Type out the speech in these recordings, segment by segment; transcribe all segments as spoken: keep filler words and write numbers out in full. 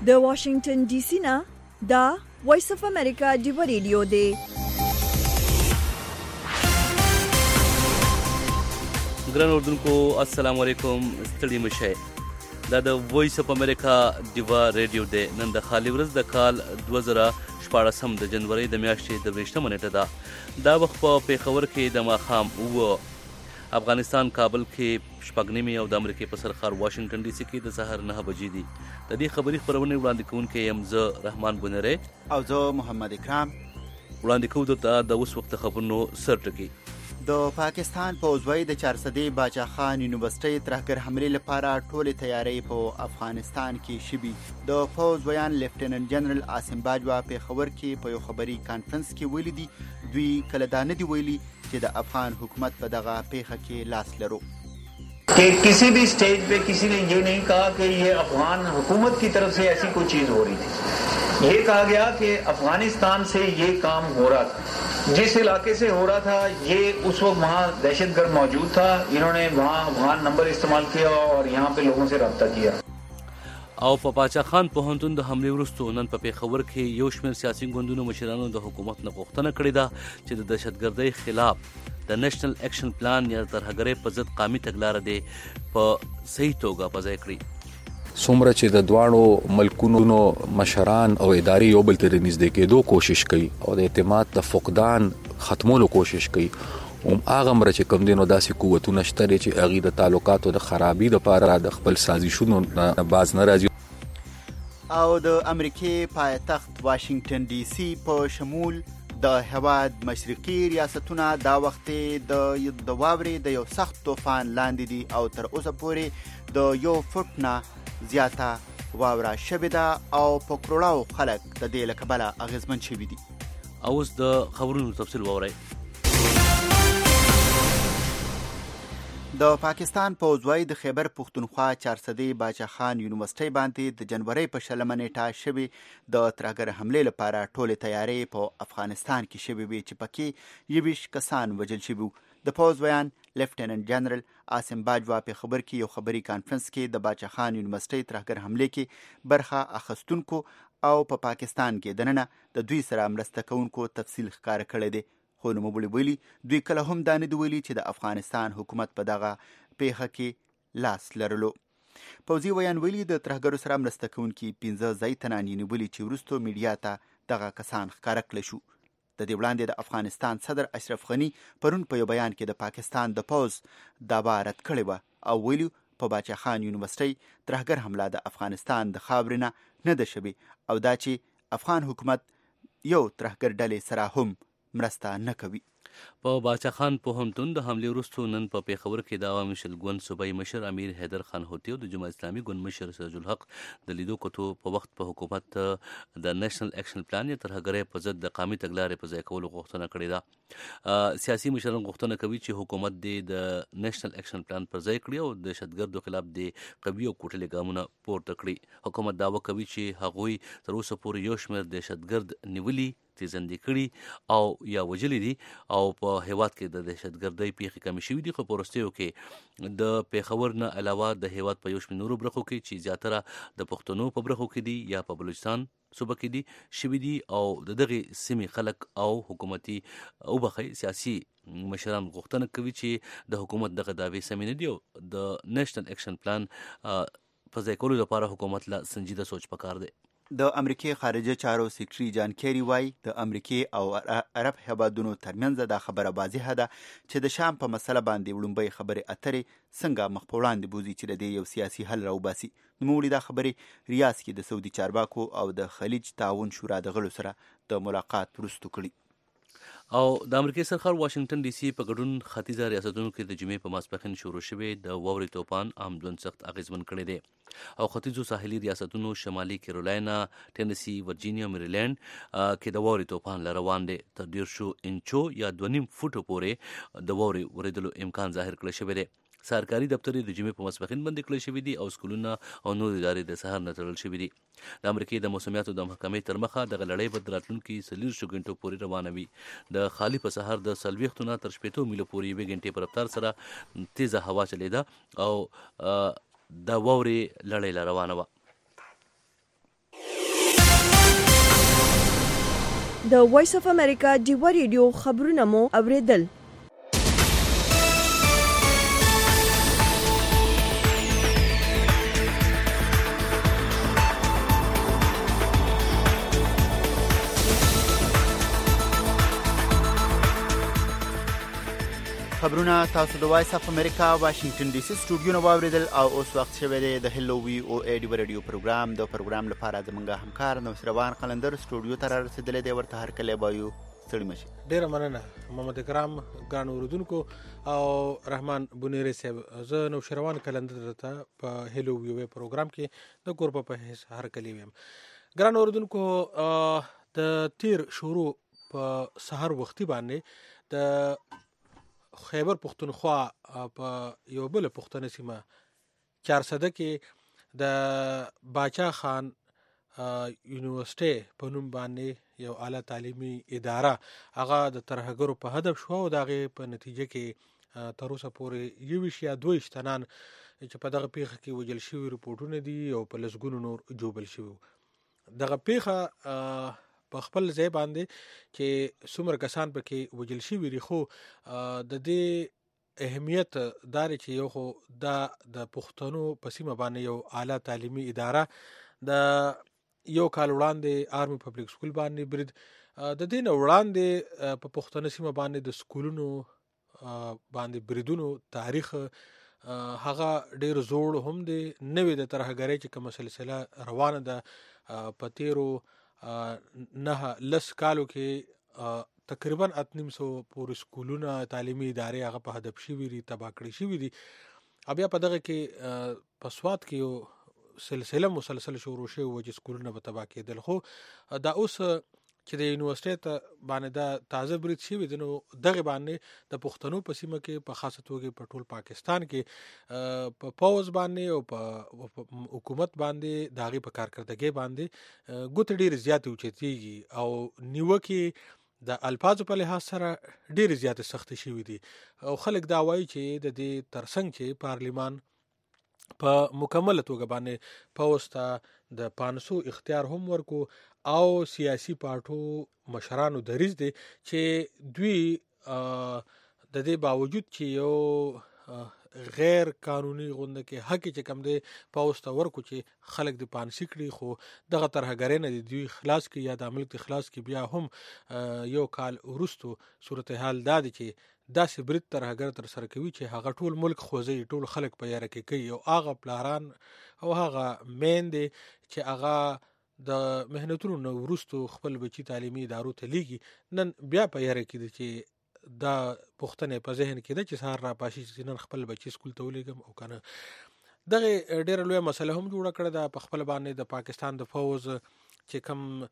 د واشنگټن ډي سي نه دا وایس اف امریکا دی ریډیو دی. ګران اردوونکو السلام علیکم، ستړي مشه. دا د وایس اف امریکا دیوا ریډیو دی. نن د خالي ورځ د کال دوه زره شپاړسم د جنوري د میاشتې د ویشتمه نیټه ده. دا وخت په پیښور کې د ماښام اوه، افغانستان کابل کې شپږ نیمې او د امریکې په سرخار واشنگټن ډي سي کې د سهار نهه بجې دي. د دې خبري خپرونې وړاندې کوونکی یم زه رحمان بنری او زه محمد اکرام. وړاندې کوو درته د اوس وخت خبرونو سرټکي. د پاکستان پوځوي د چارسدې باچا خان یونیورسيټي ترهګر حملې لپاره ټولې تیاری په افغانستان کې شوي. د پوځ ویان لیفټیننټ جنرال عاصم باجوا په خبر کې په یو خبري کانفرنس کې ویلي دي دوی کله دا نه دی ویلي چې د افغان حکومت په دغه پیښه کې لاس لرو. کہ کسی بھی سٹیج پہ کسی نے یہ نہیں کہا کہ یہ افغان حکومت کی طرف سے ایسی کوئی چیز ہو رہی تھی. یہ کہا گیا کہ افغانستان سے یہ کام ہو رہا تھا، جس علاقے سے ہو رہا تھا یہ اس وقت وہاں دہشت گرد موجود تھا، انہوں نے وہاں افغان نمبر استعمال کیا اور یہاں پہ لوگوں سے رابطہ کیا. او په باچا خان پوهنتون د حملې وروسته نن په پیښور کې یو شمېر سیاسي ګوندونو مشرانو د حکومت نه غوښتنه کړې ده چې د دهشتګردۍ خلاف د نېشنل اکشن پلان یا ترهګرۍ په ضد قامي تګلاره دی په صحیح توګه په ځای کړي. څومره چې د دواړو ملکونو مشران او ادارې یو بل ته د نږدې کېدو کوشش کوي او د اعتماد د فقدان ختمولو کوشش کوي، هم هغه مره چې کوم دینو داسې قوتونه شته چې هغې د تعلقاتو د خرابي لپاره د خپل سازشونو نه باز نه راځي. او د امریکای پایتخت واشنگټن ډي سي په شمول د هواد مشرقي ریاستونه دا وخت د د واورې د یو سخت طوفان لاندې دي او تر اوسه پورې د یو فوټ نه زیاته واوره شوې ده او په کروڑاو خلک د دې له کبله اغېزمن شوي دي. اوس د خبرونو تفصیل واورئ. د پاکستان پوځوي د خیبر پختونخوا چارسدې باچا خان یونیورسيټي باندې د جنوري په شلمه نیټه شوي د ترهګر حملې لپاره ټولې تیاری په افغانستان کې شوي وي چې پکې یویشت کسان وژل شوي. د پوځ ویان لیفټیننټ جنرال عاصم باجوا په خبر کې یو خبري کانفرنس کې د باچا خان یونیورسيټي ترهګر حملې کې برخه اخیستونکو او په پاکستان کې دننه د دوی سره مرسته کوونکو تفصیل ښکاره کړی دی. خو نوموړي ویلي دوی کله هم دا نه دي ویلي چې د افغانستان حکومت په دغه پیښه کې لاس لرلو. پوځي ویان ویلي د ترهګرو سره مرسته کوونکي پنځه ځای تنان یې نیولي چې وروسته میډیا ته دغه کسان ښکاره کړی شو. د دې وړاندې د افغانستان صدر اشرف غني پرون په یو بیان کې د پاکستان د پوځ دعوا رد کړې وه او ویلي په باچا خان یونیورسيټي ترهګر حمله د افغانستان د خاورې نه نه ده شوې او دا چې افغان حکومت یو ترهګر ډلې سره هم مرسته نه کوي. په باچا خان پوهنتون د حملې وروسته نن په پیښور کې د عوامي شل ګوند صوبایي مشر امیر حیدر خان هوتي او د جماعت اسلامي ګوند مشر سراج الحق د لیدو کتو په وخت په حکومت د نېشنل اکشن پلان یا ترهګرۍ په ضد د قامي تګلارې په ځای کولو غوښتنه کړې ده. سیاسي مشران غوښتنه کوي چې حکومت د نېشنل اکشن پلان پر ځای کړي او د دهشتګردو خلاف د قوي او کوټلې ګامونه پورته کړي. حکومت دعوه کوي چې هغوی تر اوسه پورې یو شمېر دهشتګرد نیولي، تیزندې کړي او یا وژلي دي او په هیواد کې د دهشتګردۍ پیښې کمې شوي دي. خو په وروستیو کې د پیښور نه علاوه د هیواد په یو شمېر نورو برخو کې چې زیاتره د پښتنو په برخو کې دي یا په بلوچستان صوبه کې دي شوي دي او د دغې سیمې خلک او حکومتي وبخښئ سیاسي مشران غوښتنه کوي چې د حکومت دغه دعوې سمې نه دي او د نېشنل اکشن پلان په ځای کولو لپاره حکومت له سنجیده سوچ پکار دی. د امریکای خارجه چارو سیکرټري جان کیری وایي د امریکای او عرب هیوادونو ترمنځ دا خبره واضحه ده چې د شام په مسله باندې وړومبۍ خبرې اترې څنګه مخ په وړاندې بوځي چې د دې یو سیاسي حل راوباسي. نوموړي دا خبرې ریاض کې د سعودي چارواکو او د خلیج تعاون شورا د غړو سره د ملاقات وروسته کړي. او د امریکای سرخار واشنگټن ډي سي په ګډون ختیځه ریاستونو کې د جمعې په ماسپښین شروع شوی د واورې طوفان عام ژوند سخت اغېزمن کړی دی او ختیځو ساحلي ریاستونو شمالي کیرولاینا، ټینسي، ورجینیا، میریلینډ کې د واورې طوفان له روان دی. تر دېرشو انچو یا دوه نیم فوټو پورې د واورې ورېدلو امکان ظاهر کړی شوی دی. سرکاري دفترې د جمعې په ماسپښین بندې کړی شوي دي او سکولونه او نور ادارې د سهار نه تړل شوي دي. د امریکې د موسمیاتو د محکمې تر مخه دغه لړۍ به د راتلونکي څلوېښتو غنټو پورې روانه وي. د خالي په سهار د څلوېښتو نه تر شپېتو میلو پورې یوې غنټې په رفتار سره تیزه هوا چلېده او د واورې لړۍ لا روانه وه. د وایس اف امریکا ډیوا ریډیو خبرونه مو اوریدل. خبرونه تاسو د وایس اف امریکا واشنگټن ډي سي سټوډیو نو واوریدل او اوس وخت شوی دی د هلو وی او ای ډی ریډیو پروګرام د پروګرام لپاره زمونږ همکار نو سروان قلندر سټوډیو ته رسیدلی دی. ورته هر کله بایو ستړي مشي. ډیره مننه محمد کرام ګران اوردونکو او رحمان بونیری صاحب. زه نو سروان قلندر ته په هلو وی او ای پروګرام کې د کور په هیڅ هر کله ویم. ګران اوردونکو د تیر شروع په سحر وختي باندې د خیبر پختونخوا په یو بل پښتنه سیمه چارسده کې د باچا خان یونیورسيټي په نوم باندې یو اعلی تعلیمي اداره هغه د ترهګرو په هدف شو او دغه په نتیجه کې تر اوسه پورې یو شیا دوه شتنان چې په دغه پیښه کې وجل شوی رپورټونه دي او په لسګونو نور جوبل شوی. دغه پیښه په خپل ځای باندې چې څومره کسان پکې وجل شوي دي خو د دې اهمیت دار چې یو خو دا د پښتنو په سیمه باندې یو اعلی تعلیمي اداره د یو کال وړاندې آرمي پبلک سکول باندې برید د دې نه وړاندې په پښتنو سیمه باندې د سکولونو باندې بریدونو تاریخ هغه ډیر زوړ هم دی. نوې د ترهګرۍ چې کومه سلسله روانه ده په تیرو نه لس کالو کې تقریبا اتنیم سو پورې سکولونه تعلیمي ادارې هغه په هدف شوي دي، تباه کړي شوي دي. بیا په دغه کې په سوات کې یو سلسله مسلسل شروع شوی و چې سکولونه به تباه کېدل. خو دا اوس چې د یونیورسيټي ته باندې دا تازه برید شوی دی نو دغه باندې د پښتنو په سیمه کې په خاصه توګه په ټول پاکستان کې په پاوز باندې او په حکومت باندې داغي په کارکردګي باندې ګوت ډیر زیات اوچتيږي او نیوکه د الفاظ په لحاظ سره ډیر زیات سخت شوی دي او خلک دا وایي چې د دې ترڅنګ چې پارلیمان په مکمل توګه باندې پوسټه د پانسو اختیار هم ورکو او سیاسي پارټو مشرانو دریز دي چې دوی د دې باوجود چې یو غیر قانوني غونډه کې حق چې کم دی پوسټه ورکو چې خلک د پانسی کړي خو دغه ترهګرۍ نه دوی خلاص کی یا د ملک خلاص کی بیا هم یو کال ورستو صورتحال دا دي چې داسې برید ترهګر تر سره کوي چې هغه ټول ملک خوځي، ټول خلک په یاره کې کوي او هغه پلاران او هغه میندې چې هغه د مهنتونو نو ورستو خپل بچی تعلیمي ادارو ته لیږي نن بیا په یاره کې دي چې دا پښتنه په ذهن کې ده چې سهار را پاشي چې نن خپل بچی سکول ته ولېږم او کنه. دغه ډېر لوی مسله هم جوړه کړې ده په خپل باندې د پاکستان د فوز چې کوم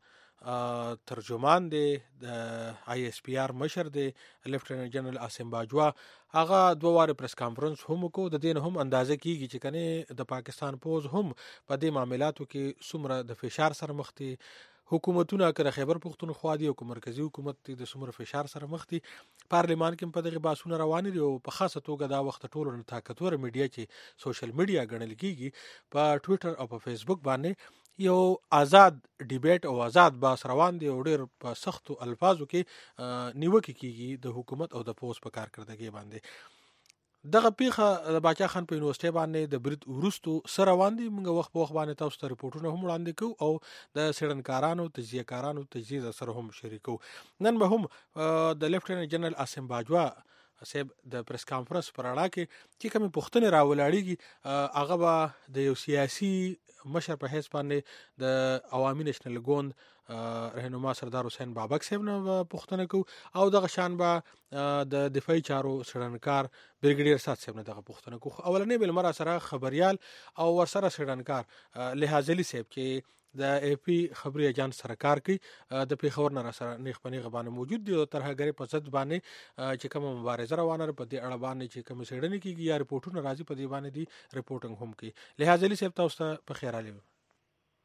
ترجمان دی د آی اس پی آر مشر دی لیفټیننټ جنرال عاصم باجوا هغه دوه واره پریس کانفرنس هم کو. د دین هم اندازه کیږي چې کنه د پاکستان پوز هم په دې معاملاتو کې څومره د فشار سره مخ دي، حکومتونه کړه خیبر پختونخوا دی او مرکزی حکومت د څومره فشار سره مخ دي. پارلیمان کې په دغه باسونه روان دي او په خاصه توګه دا وخت ټولو نه طاقتور میډیا چې سوشل میډیا ګڼل کیږي په ټوئیټر او په فیسبوک باندې یو آزاد ډیبیټ او آزاد باس روان دی او ډېر په سختو الفاظو کې نیوکه کیږي د حکومت او د پوس په کارکردګي باندې. دغه پیښه د باچا خان په یونیورسيټي باندې د برید ورستو سره روان دي. موږ وخت په وخت باندې تاسو ته رپورټونه هم وړاندې کوو او د سړنکارانو تجزیه‌کارانو تجزیه سره هم شریکو. نن به هم د لیفټیننټ جنرال عاصم باجوا صاحب د پریس کانفرنس پر اړه کې چې کوم پښتنه راولاړيږي هغه به د یو سیاسي مشر په حیث باندې د عوامي نېشنل ګوند رهنما سردار حسین بابک صاحب نه پښتنه کو او دغه شان به د دفاعي چارو سړنکار بریګیډیر سات صاحب نه دغه پښتنه کو. اولنې بل مر سره خبريال او ورسره سړنکار لحاظلی صاحب چې د ای پی خبري اجان سره کار کوي د پیښور نه سره نیخ پنی غبانه موجود دي او ترهګری په ضد باندې چې کوم مبارزه روانه په دې اړه باندې چې کوم سړنی کیږي یا رپورټونه راځي په دې باندې دي رپورټینګ هم کوي. لحاظلی صاحب تاسو ته په خیر علي.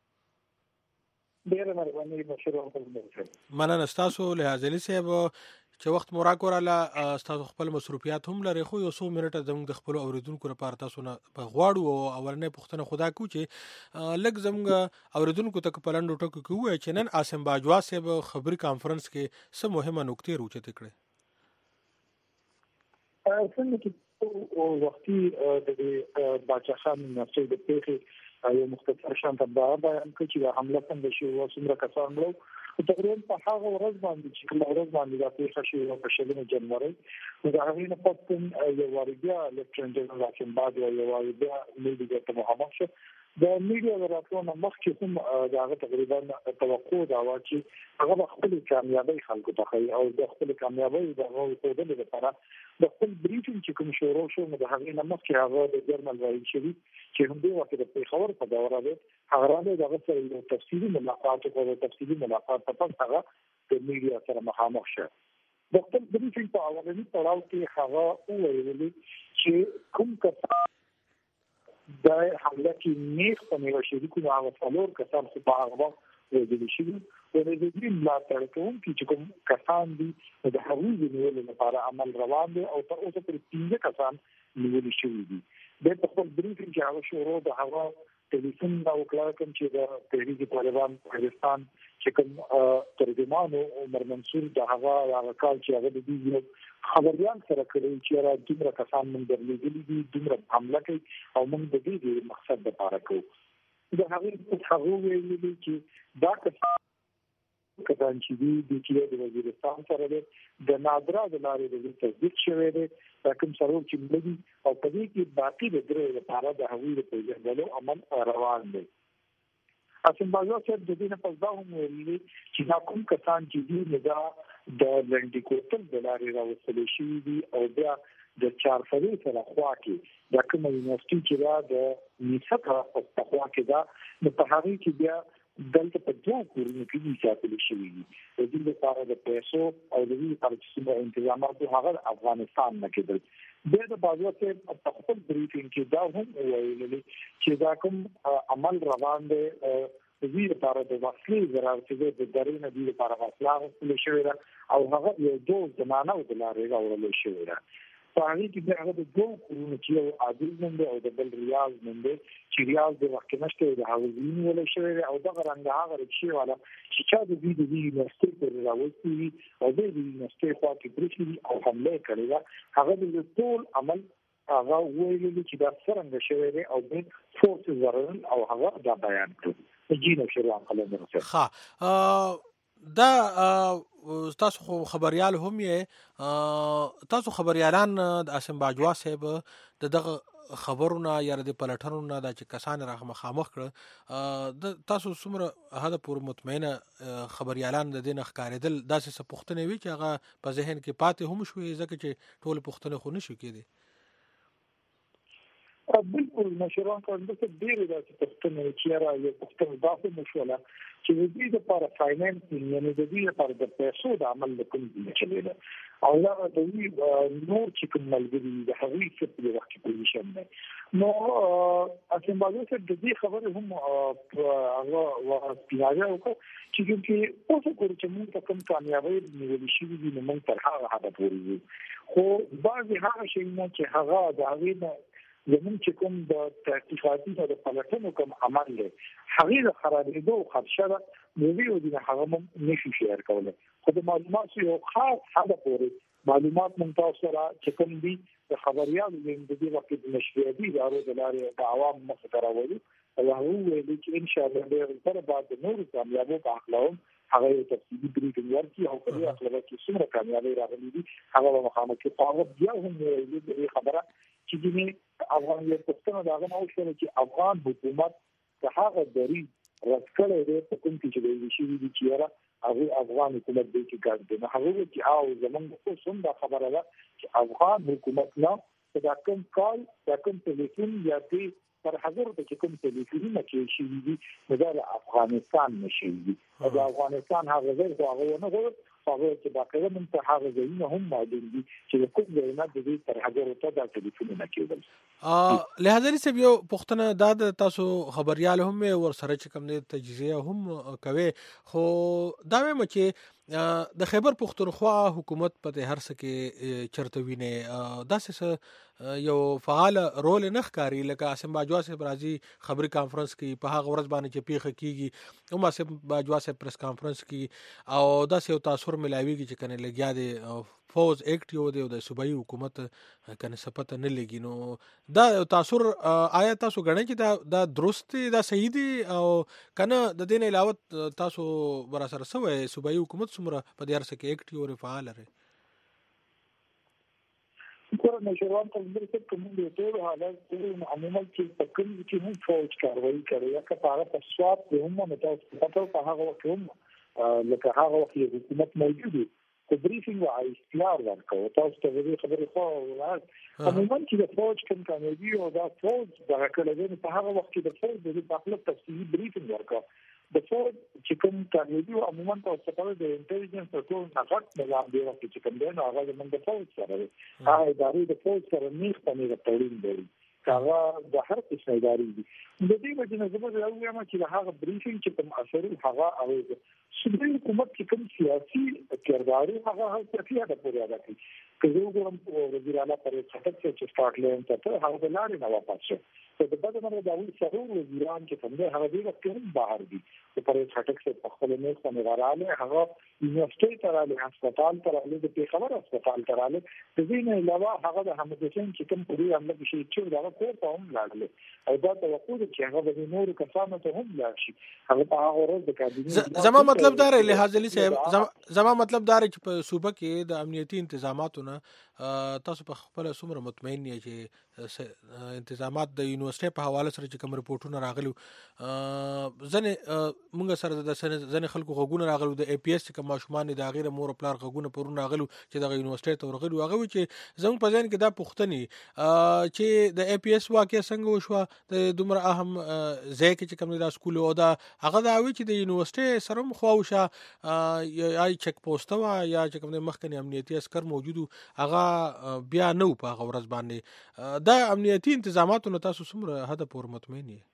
ډیره مهرباني بشیر او مننه تاسو لحاظلی صاحب چې وخت مو راکوراله تاسو خپل مصروفیات هم لري خو یو څو منټه زموږ د خپل اوریدونکو لپاره تاسو نه غواړو او اولنې پوښتنه خدا کو چې لږ زموږ اوریدونکو ته په لنډو ټکو کې وایي چې نن عاصم باجوا صاحب خبري کانفرنس کې څه مهمه نکتې راوچتې کړې. څنګه چې وختي د باچا خان نفسي د پیښې یو مختصر شان ته بیان کړ چې د حمله څنګه شو او څومره کسان وو تقریبا په هغه ورځ باندې چې کومه ورځ باندې د پیښه شو په شلمه جنوري د هغې نه پاتې یو واریا لیفټننټ جنرال عاصم باجوا یو واریا میډیا ته محمد شو د میډیا راتلونو مخکې هم دا تقریبا توقع دا و چې هغه خپل کامیابی خلکو ته کوي او د خپل کامیابی د غوښتلو لپاره د خپل بریفینګ چې کوم شروع شو د هغې نه مخکې هغه د جرمن رئیس شوی چې هم دی وخت د پیښور په دوره ده هغه راځي دغه سره یو تفصیلي ملاقات او تفصیلي ملاقات په پس هغه د میډیا سره مخامخ شو. د خپل بریفینګ په اولنی پړاو کې هغه وویل چې کوم کسان د حمله کې نیغ په نیو شریکو هغه څلور کسان خو په هغه وجل شي او د دې ملاتړ کوونکي چې کوم کسان دي د هغوی د نیولو لپاره عمل روان دي او تر اوسه پورې پنځه کسان نیول شوي دي. د خپل بریفینګ کې هغه شروع د هغه ټلیفون دا وکړه کوم چې د تحریک طالبان پاکستان چې کوم ترجمان عمر منصور د هغه هغه کال چې هغه د دې خبريان سره کړی چې را دومره کسان من درلېږلي دي دومره حمله کوي او موږ د دې مقصد لپاره کوو. د هغه هغه ویلي چې دا کسان چې دي د چې د وزیرستان سره د نادرا د لارې د تصدیق شوی دی دا کوم سره چې ملي او په دې کې باقي د درې لپاره د هغوی د پیژندلو عمل روان دی. عاصم باجوا صاحب د دې نه پس دا هم ویلي چې دا کوم کسان چې دي دا د لنډي کوتل د لارې راوستل شي دي او بیا د چارفري سره خوا کې د کوم یونیورسيټي چې دا د نیسکا په خوا کې دا د پهاري کې بیا دلته په دوه کورونو کې دي ساتل شوی دي. د دې لپاره د پیسو او د دې لپاره چې څومره انتظامات هغه افغانستان نه کېدل. د د باجوا صاحب په خپل بریفینګ کې دا هم ویلي چې دا کوم عمل روان دی د دې لپاره د وسلې ضرر چې د درې نه دي لپاره وسله غوښتل شوې ده او هغه یو دوه زمانه د لارې راوړل شوې ده. په هغه کې هغه د دوه کورونو چې یو عادل نوم دی او د بل ریاض نوم دی چې ریاض د وخت نشته د حوزین ولې شوې او دغه رنګ هغه رچی والا چې چا د دې د یونیورسيټي پر راوستي او د یونیورسيټي خوا کې پرېښي او حمله کړې ده هغه د ټول عمل هغه ویلي چې دا څنګه شوی دی او د فورس زرن او هغه دا بیان کړ جینو شروع کړل نو ښه دا تاسو خو خبريال هم یې تاسو خبريالان د عاصم باجوا صاحب د دغه خبرونه یا د پلټنونو د چې کسان راغه مخامخ کړ د تاسو څومره هدا پور مطمئنه خبريالان د دین ښکارېدل داسې څه پوښتنه وی چې هغه په ذهن کې پاتې هم شوې ځکه چې ټول پوښتنه خو نشو کېدی. بالکل مشران کوم د ډېر د پښتنو چې را یو پښتنو داسې مشوله چې د دې لپاره فاینانسینګ یعنی د دې لپاره د پیسو د عمل کوم دي چې له او لا د دې نور چې کوم ملګری د هغوی څخه د وخت پوزیشن نه نو عاصم باجوا صاحب د دې خبره هم هغه ورپیاجه وکړه چې چې اوس کور چې موږ کوم کامیابی نیول شي دي نو موږ تر هغه هدف ورسېږو خو بعض هغه شیونه چې هغه د هغه زمون چې کوم د تحقیقاتي او د پلټنو کوم عمل دی هغه د خرابېدو خدشه ده نو یو دي هغه هم نشي شیر کولای خو د معلوماتو یو خاص حد پورې معلومات ممتاز سره چې کوم دي د خبريالو د دې وخت د نشریاتي ادارو د لارې د عوام مخ ته راوړي او هغه ویلي چې ان شاء الله د سره بعد د نور کامیابو په اخلاق هغه یو تفصیلي بریفینګ ورکړي او په دې اخلاق کې څومره کامیابی راغلي دي هغه به مخامخ کې پاوه بیا هم ویلي خبره چې دې افغان یو پښتنو داغه نو شو چې افغان حکومت د هغه دری رسکلې دې په کوم کې چې د شي دي چې را هغه افغان حکومت دې چې ګرځي نه هغه چې او زمونږ خو څوم دا خبره ده چې افغان حکومت نه دا کوم کال دا کوم ټلیفون یا دې پر حاضر د کوم ټلیفون کې شي دي د افغانستان نشي دي د افغانستان هغه ځای هغه نه غوړ هغه چې باقي من ته هغه ځای هم معلوم دي چې کوم ځای نه د دې پر حاضر ته د ټلیفون نه کېدل ا لهدا لري سب یو پښتنه د تاسو خبريال هم ور سره چې کوم د تجزیه هم کوي خو دا مې چې د خیبر پختونخوا حکومت په هر څه کې چرته ویني داسې یو فعال رول نه ښکاري لکه عاصم باجوا صاحب راځي خبري کانفرنس کې په هغه ورځ باندې چې پیښه کیږي او عاصم باجوا صاحب پریس کانفرنس کې او داسې یو تاثر ملاويږي چې کنه لګیا دی فوز اکټ یو دی د صوبایي حکومت کنه سپته نه لګي نو دا تاثر آیا تاسو غواړئ چې دا دا درست دا صحیح دی او کنه د دین علاوه تاسو ور سره سوې صوبایي حکومت څومره په دې ارسه کې اکټ یو فعال لري کور نشروان ته د څه کوم دی ټول حالات ټول عموما چې په کوم کې هم فوج کاروي کوي یا که هغه په سواد به هم متاسف پته په هغه وخت هم لکه هغه وخت حکومت موجود دی په بریفینګ او اصلاح ورکوي تاسو ته دې خبرې خو ولات عموما چې د فوج کوم کامیابی او دا فوج د راکړل په هغه وخت کې د فوج د خپل تفصیلي بریفینګ ورکوي د فوج چې کوم کامیابی عموما تاسو ته د انټيليجنس او ټول نقاط ملام دی چې کوم دی نو هغه د فوج سره دی هغه ادارې د فوج سره نیغ باندې تړون دی هغه د هر څه ادارې دي د دې وجه نه زموږ یو یم چې هغه بریفینګ چې کوم اثر هغه او صوبایي حکومت چې کوم سیاسي کردار هغه هر څه د پوره ادا کوي که زه وګورم وزیر اعلی پر خطر چې سکاټلند ته هغه د لارې نه واپس شو په دې باندې موږ د اول سرور وزیران چې کوم دی هغه د کورن بهر دي په خټک څخه په خپل نه څنګه رااله هغه یونیورسيټي ته رااله هسپتال ته رااله د پیښور هسپتال ته رااله د دې نه علاوه هغه د حمد حسین چې کوم په دې عمل کې چې دا کور ته هم لاړل او دا توقع ده چې هغه د نورو کسانو ته هم لاړ شي هغه په هغه ورځ د کابینې زما مطلب دا دی لحاظ علي صاحب زما مطلب دا دی چې په صوبه کې د امنیتي تنظیماتونه تاسو په خپل سمره مطمئن یې چې انتظامات د یونیورسيټي په حواله سره چې کوم رپورټونه راغلي ځنه موږ سره د ځنه خلکو غوګونه راغلي د ای پی ایس کوم ماشومان د غیر مور پلار غوګونه پرونه راغلي چې د یونیورسيټي ته ورغلي هغه چې زموږ په ځین کې دا پوښتنه چې د ای پی ایس واقع څنګه وشو د دومره اهم ځای کې چې کوم د سکول او دا هغه دا وی چې د یونیورسيټي سره مخاوشه یا چک پوسټ وا یا چې کوم د مخکنی امنیتي عسكر موجودو هغه بیا نو په هغه ورځ باندې دا امنیتي انتظاماتو تاسو څومره حد پور مطمئن یې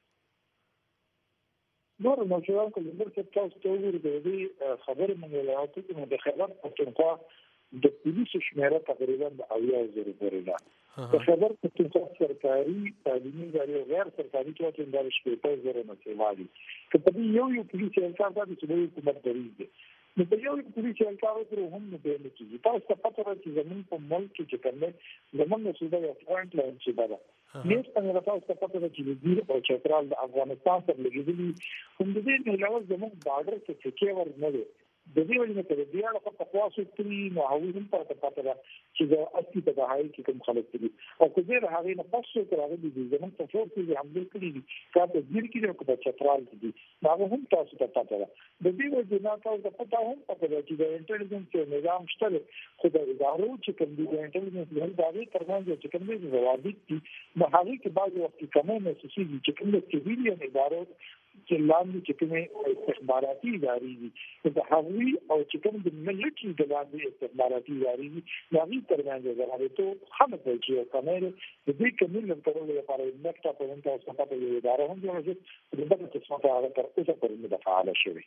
نور نو چې کوم د تاسو ته وګورئ د دې خبرې مونږ له تاسو ته د خبر پښتونخوا د پولیسو شمیره تقریبا د اویا زره پورې ده د خبر پښتونخوا سرکاري تعلیمي ادارې او غیر سرکاري ټولنې د شپږ زره نه سیوالي که په یو یو پولیسي انکار د چې حکومت درېږي نو په یو پولیسي انکار سره هم نه دی چې تاسو ته پته راځي زمين په ملک کې کومه زمونږ صوبه یو پوینټ لاین چې ده نیس څنګه تاسو ته پته راځي چې د او چترال د افغانستان سره لګیدلی هم د دې نه علاوه زموږ بارډر ته چې ور نه دی د دې وجه نه کړي بیا له تقواس تری نو هغه هم په پته ده چې د اصلي په دهایي کې کوم خلک دي او که زه هغه نه پښتو کراغلي دي زموږ په فورس کې حمله کړې دي کاته ځیر کې د کوم چترال دي هغه هم تاسو ته پته ده د دې وجه نه تاسو ته پته هم پته ده چې د انټيليجنس نظام شته خو د ادارو چې کوم دي د انټيليجنس له ادارې ترمنځ چې کوم دي ضوابط دي نو هغه کې بعض وخت کومه محسوسي چې کوم د سیویلین ادارو چې لاندې چې کومه استخباراتي ادارې دي د هغوی او چې کوم د ملکي د لاندې استخباراتي ادارې دي هغه ترمنځ ضوابط هم د چې کومه د دې کومل کولو لپاره مکتب په انټا او صفات یو اداره هم جوړه چې د دغه قسمه هغه تر اوسه پورې د فعال شوی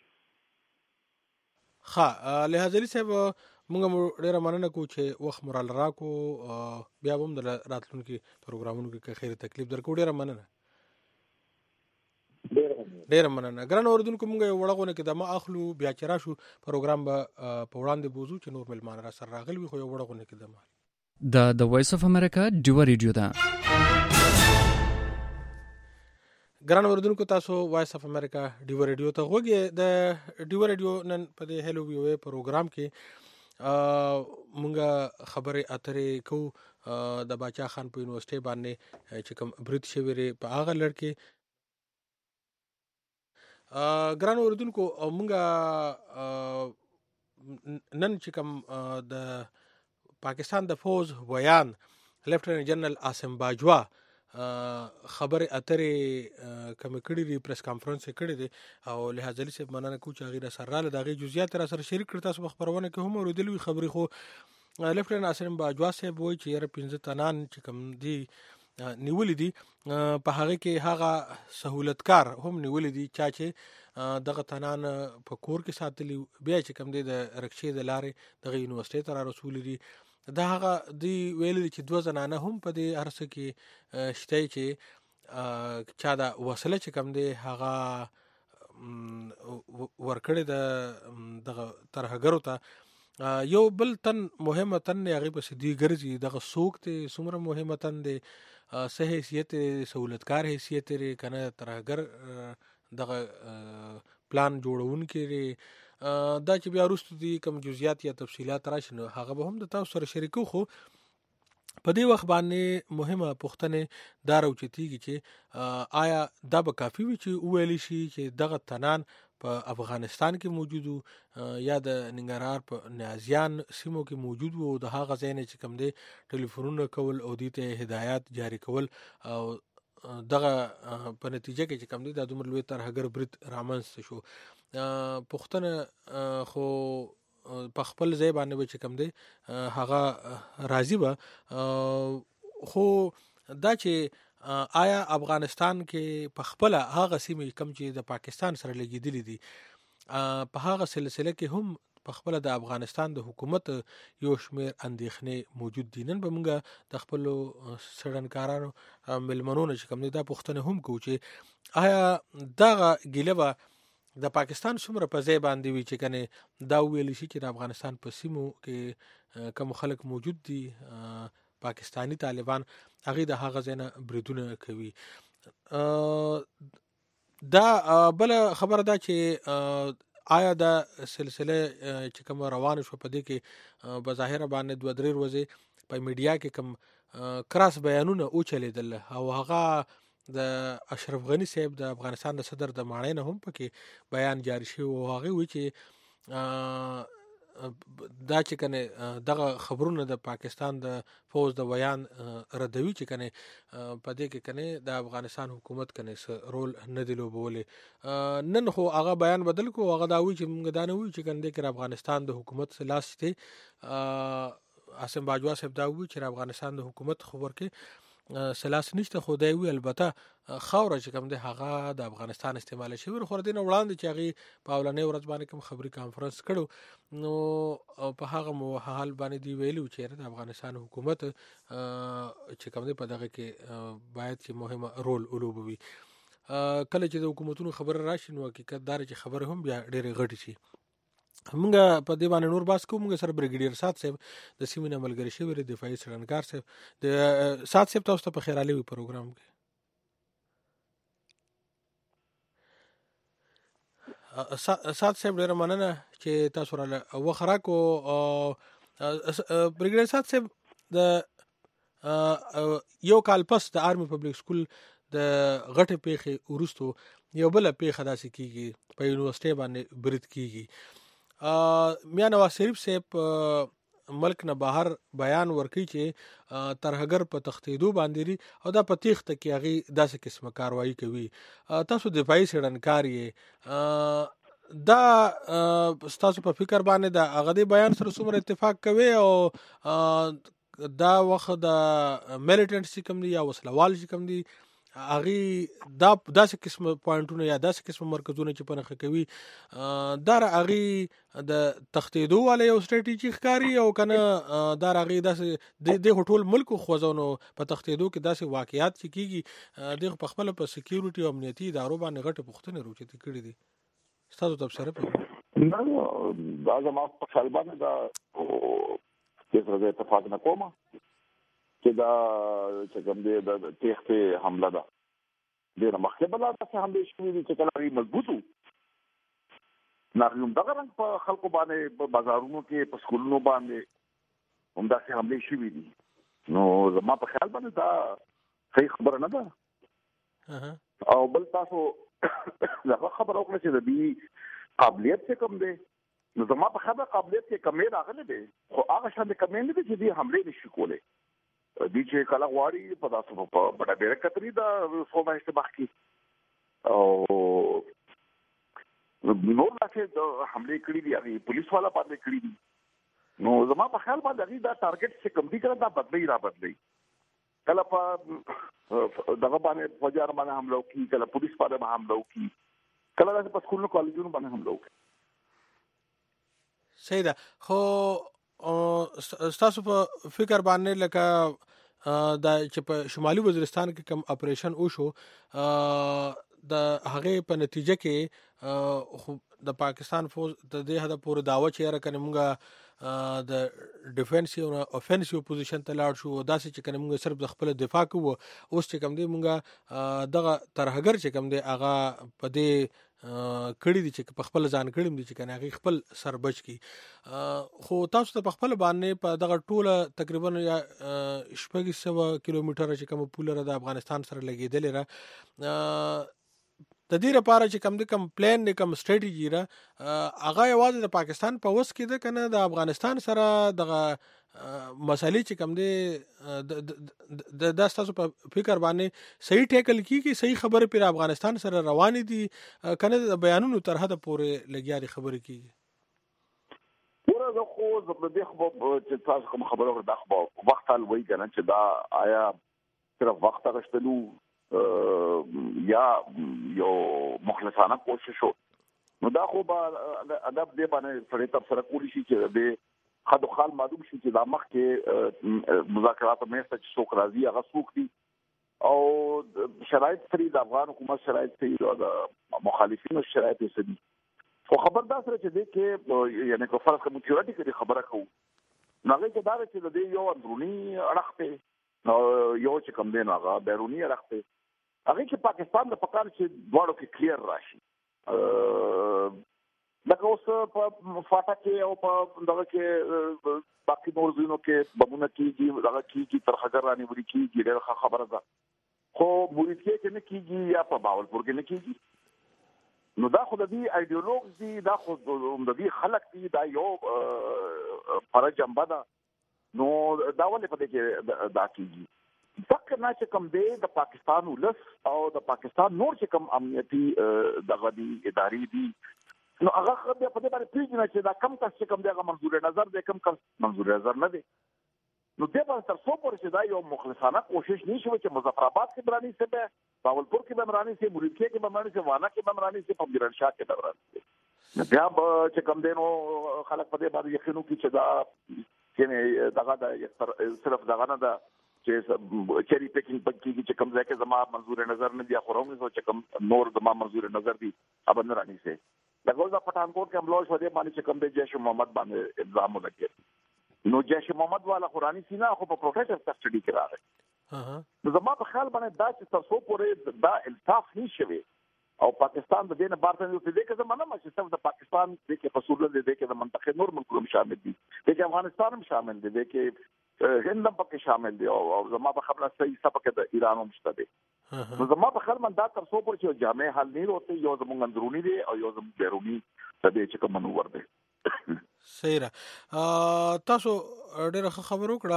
ها لحاظ علي صاحب موږ ډیره مننه کوو چې وخت مرال راکو بیا هم د راتلونکو پروګرامونو کې خیر تکلیف درکو ډیره مننه ډیر مننه ګران اوردونکو موږ یو وړغونه کې د ما اخلو بیا چې راشو پروګرام به په وړاندې بوزو چې نور ملمان را سره راغلي خو یو وړغونه کې د ما د د وایس اف امریکا ډیو ریډیو دا ګران اوردونکو تاسو وایس اف امریکا ډیو ریډیو ته غوږی د ډیو ریډیو نن په دې هلو ویو پروګرام کې مونږه خبرې اترې کو د باچا خان په یونیورسيټي باندې چې کوم برید شوی په هغه لړ ګران اوردونکو مونږه نن چې کوم د پاکستان د فوج ویان لیفټننټ جنرال عاصم باجوا خبر اترې کوم کړي ری پریس کانفرنس کړي دي او لحاظ علي صاحب مننه کوم چې غیر سره دغه جزئیات را سره شریک کړ تاسو خبرونه کې هم ورودلوي خبري خو لیفټننټ عاصم باجوا صاحب وایي چې یاره پنځه تنان چې کوم دي نیولې دي په هغه کې هغه سہولتکار هم نیولې دي چا چې دغه تنان په کور کې ساتلی بیا چې کوم دی د رکشې د لارې دغه یونیورسيټي ته را رسول دي دا هغه دی ویل چې دوه زنانه هم په دې ارسه کې شته چې چا دا وسله چې کوم دی هغه ورکړې د دغه ترهګرو ته یو بل تن مهمه تن هغه په سدي ګرځي دغه سوق ته سمره مهمه تن دی سه حیثیت سہولتکار حیثیت لري کنه ترهګر دغه پلان جوړون کې دا چې بیا وروسته دي کوم جزئیات یا تفصیلات راشي نو هغه به هم د تاسو سره شریکو خو په دې وخت باندې مهمه پوښتنه دا راوچتيږي چې آیا دا به کافي وي چې ویل شي چې دغه تنان په افغانستان کې موجودو یا د ننګرهار په نازیان سیمو کې موجود وو د هغه ځای نه چې کوم دی ټلیفونونه کول او دې ته هدایات جاری کول او دغه په نتیجه کې چې کوم دی د دومره لوی ترهګر برید رامنځته شو پوښتنه خو په خپل ځای باندې چې کوم دی هغه راضي به خو دا چې آیا افغانستان کې په خپل هغه سیمې کم چې د پاکستان سره لګیدلې دي په هغه سلسله کې هم په خپل د افغانستان د حکومت یو شمیر اندېښنې موجود دي نن به موږ د خپل سړنکارانو ملمنونو چې کوم دی دا پوښتنه هم کوو چې آیا دغه ګیله د پاکستان څومره په ځای باندې وی چې کنه دا ویل شي چې د افغانستان په سیمو کې کوم خلک موجود دي پاکستانی طالبان هغه د هغه ځای نه بریدونه کوي دا بل خبره ده چې آیا دا سلسله چې کوم روان شو په دې کې بظاهر باندې دوه درې ورځې په میډیا کې کوم کراس بیانونه او چلیدل او هغه د اشرف غنی صاحب د افغانستان د صدر د ماڼۍ نه هم پکې بیان جاری شو او هغه وی چې دا چې کنه دغه خبرونه د پاکستان د فوج د بیان ردوي چې کنه په دې کې کنه د افغانستان حکومت کنه رول نه دی لوبولې نن خو هغه بیان بدل کو هغه دا وی چې موږ دا نه وی چې کنه د افغانستان د حکومت سلاس ته عاصم باجوا صاحب دا وی چې افغانستان د حکومت خبر کې سلاس نشته خو دی وی البته خاور چې کوم دی هغه د افغانستان استعمال شي ور خور دین وړاندې چې هغه په اولنې ورځ باندې کوم خبري کانفرنس کړو نو په هغه مو حال باندې دی ویلو چې د افغانستان حکومت چې کوم دی په دغه کې باید چې مهمه رول ولوبوي کله چې د حکومتونو خبر راشي نو حقیقت دار چې خبر هم بیا ډېر غټي شي موږ په دې باندې نور باس کوو موږ سره بریګیډیر سات صاحب د سیمې ملګری شوی د دفاعي سړنکار صاحب د سات صاحب تاسو ته په خیر علي پروګرام کې سات صاحب ډیر مننه چې تاسو را وخره کو بریګیډیر سات صاحب د یو کال پس د آرمي پبلک سکول د غټه پیخه ورستو یو بل پیخه داسې کیږي په یونیورسيټي باندې برید کیږي میا نواز شریف صاحب ملک نه بهر بیان ورکړي چې ترهګر په تختیدو باندې او دا په تخته کې هغه داسې قسمه کاروایی کوي تاسو دفاعي سړنکار یې دا تاسو په فکر باندې دا هغه دی بیان سره څومره اتفاق کوي او دا وخت د میلیټنټ کوم دی یا وسلوال کوم دی هغه دا داسې قسم پوینټونه یا داسې قسم مرکزونه چې پنهخه کوي دا هغه د تختیدو والے یو ستراتیژي ښکاری او کنه دا هغه داسې د هټول ملک خوځونو په تختیدو کې داسې واقعیات چې کیږي د په خپل په سکیورټي او امنیتي ادارو باندې غټه پوښتنه روچتي کړې دي تاسو تبصره کوئ نو دا زما په خیال باندې دا چې زه اتفاق نه کوم چې دا چې کوم دی د تخته حمله ده ډېر مخکې بل تاسو هم دې شوې چې کله ری مضبوطو ناروم دغه رنګ په خلکو باندې په بازارونو کې په سکولونو باندې هم دا څه حمله شوې دي نو زما په خیال باندې دا صحیح خبره نه ده او بل تاسو دا خبر او کړئ چې د دې قابلیت څه کوم دی نو زما په خبره قابلیت کې کمې راغلي دي خو هغه شان کمې نه دي چې دې حمله نشي کولای دي چې کله غواړي په تاسو په بڑا ډېر کتري دا سو باندې باقي او نو راځي د حمله کړې دي هغه پولیس والا باندې کړې دي نو زما په خیال باندې دا ټارګټ څخه کم دي کړه دا بدلې را بدلې کله په دغه باندې فوجار باندې حمله کوي کله پولیس باندې حمله کوي کله د سکولونو کالجونو باندې حمله وکړي. صحیح ده. خو ستاسو په فکر باندې لکه دا چې په شمالي وزیرستان کې کوم اپریشن وشو د هغې په نتیجه کې د پاکستان فوج د دې حده پورې دعوه چې یاره کنه مونږ د ډیفنسیو او افنسیو پوزیشن ته لاړ شو، داسې چې کنه مونږ صرف د خپل دفاع کوو. اوس چې کوم دی مونږ دغه ترهګر چې کوم دی هغه په دې کړي دي چې په خپل ځان کړي دي چې کنه هغه خپل سر بچ کی. خو تاسو ته په خپل باندې په دغه ټوله تقریبا یا شپږ سوه کیلومتره چې کوم پوله د افغانستان سره لګیدلې را د دې لپاره چې کوم د کوم پلان د کوم سټریټیجی را هغه یوازې د پاکستان په وس کې ده کنه د افغانستان سره دغه مسالې چې کوم دی د د تاسو په فکر باندې صحیح ټیکل کیږي، صحیح خبره پر افغانستان سره روانې دي کنه د بیانونو تر حد پورې لګیاري خبره کیږي؟ ورته خو زبردي خو چې تاسو کوم خبره ورته د خو وخت حل وای کنه چې دا آیا صرف وخت غشتلو یا یو مخلصانه کوشش شو، نو دا خو به ادب دې باندې سره تر سره کولی شي چې دې خدو خال معلوم شي چې دا مخ کې مذاکرات مې ست چې څوک راځي هغه څوک دي او شرایط سری د افغان حکومت شرایط سری او د مخالفینو شرایط سری. خو خبردار سره چې دې کې یعنی کو فرض کوم تیورټیکلی خبره کوو نو هغه کې دا چې دې یو اندرونی اړخ ته یو چې کوم دی نو هغه بیرونی اړخ ته هغه چې پاکستان د پکار چې دواړو کې کلیر راشي. لکه اوس په فاټا کې او په دغه کې باقي نور ځینو کې بمونه کېږي دغه کېږي ترخګر رانې وړي کېږي ډېر خبره ده، خو مریدکې کې نه کېږي یا په باولپور کې نه کېږي. نو دا خو د دې ایډیولوګ دي، دا خو د دې خلک دي، دا یو فرض جنبه ده. نو دا ولې په دې کې دا کېږي فکر نه چې کوم دی د پاکستان ولس او د پاکستان نور چې کوم امنیتي دغه دي ادارې دي نو هغه خو په دې باندې پیژنه چې دا کم کس چې کوم دی هغه منظور نظر دی، کم کس منظور نظر نه دی. نو دې باندې تر څو پورې چې دا یو مخلصانه کوشش نشي چې مظفر آباد کې برانی سي، باولپور کې برانی سي، مریدکې کې برانی سي، وانا کې برانی سي، په میرانشاه کې برانی سي. بیا چې کوم دی نو خلک په دې باندې یقین وکړي چې دا چې دغه صرف دغه نه ده چې چری پیکینګ پکې چې کوم ځای کې زما منظور نظر نه دی، خو رومي چې کوم نور زما منظور نظر دی اب نه رانی سي. لکه دا پټانکوټ کې حمله شو دې باندې چې کوم د جیش محمد باندې الزام ولګي نو جیش محمد والا قرآنی سینا خو په پروټیکټر کسټډي کې راغی. نو زما په خیال باندې دا چې تر څو پورې دا انصاف نشوي او پاکستان د دې نه بار ته دې کې زمانه مشه صرف د پاکستان د کې فصول دې کې د منطقه نور ملکونو شامل دي، د کې افغانستان هم شامل دي، د کې هند هم پکې شامل دي او زما په خبره صحیح صفه کې د ایران هم شته دي. نو زما په خیال باندې دا تر څو پورې چې جامع حل نه وته یو زمونږ اندرونی دي او یو زمونږ بیرونی د دې چې کوم منور دي. صحیح را تاسو ډېر ښه خبرو کړه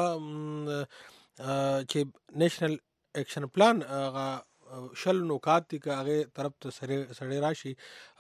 چې نېشنل اکشن پلان هغه شل نکات دي که هغه طرف ته سړی راشي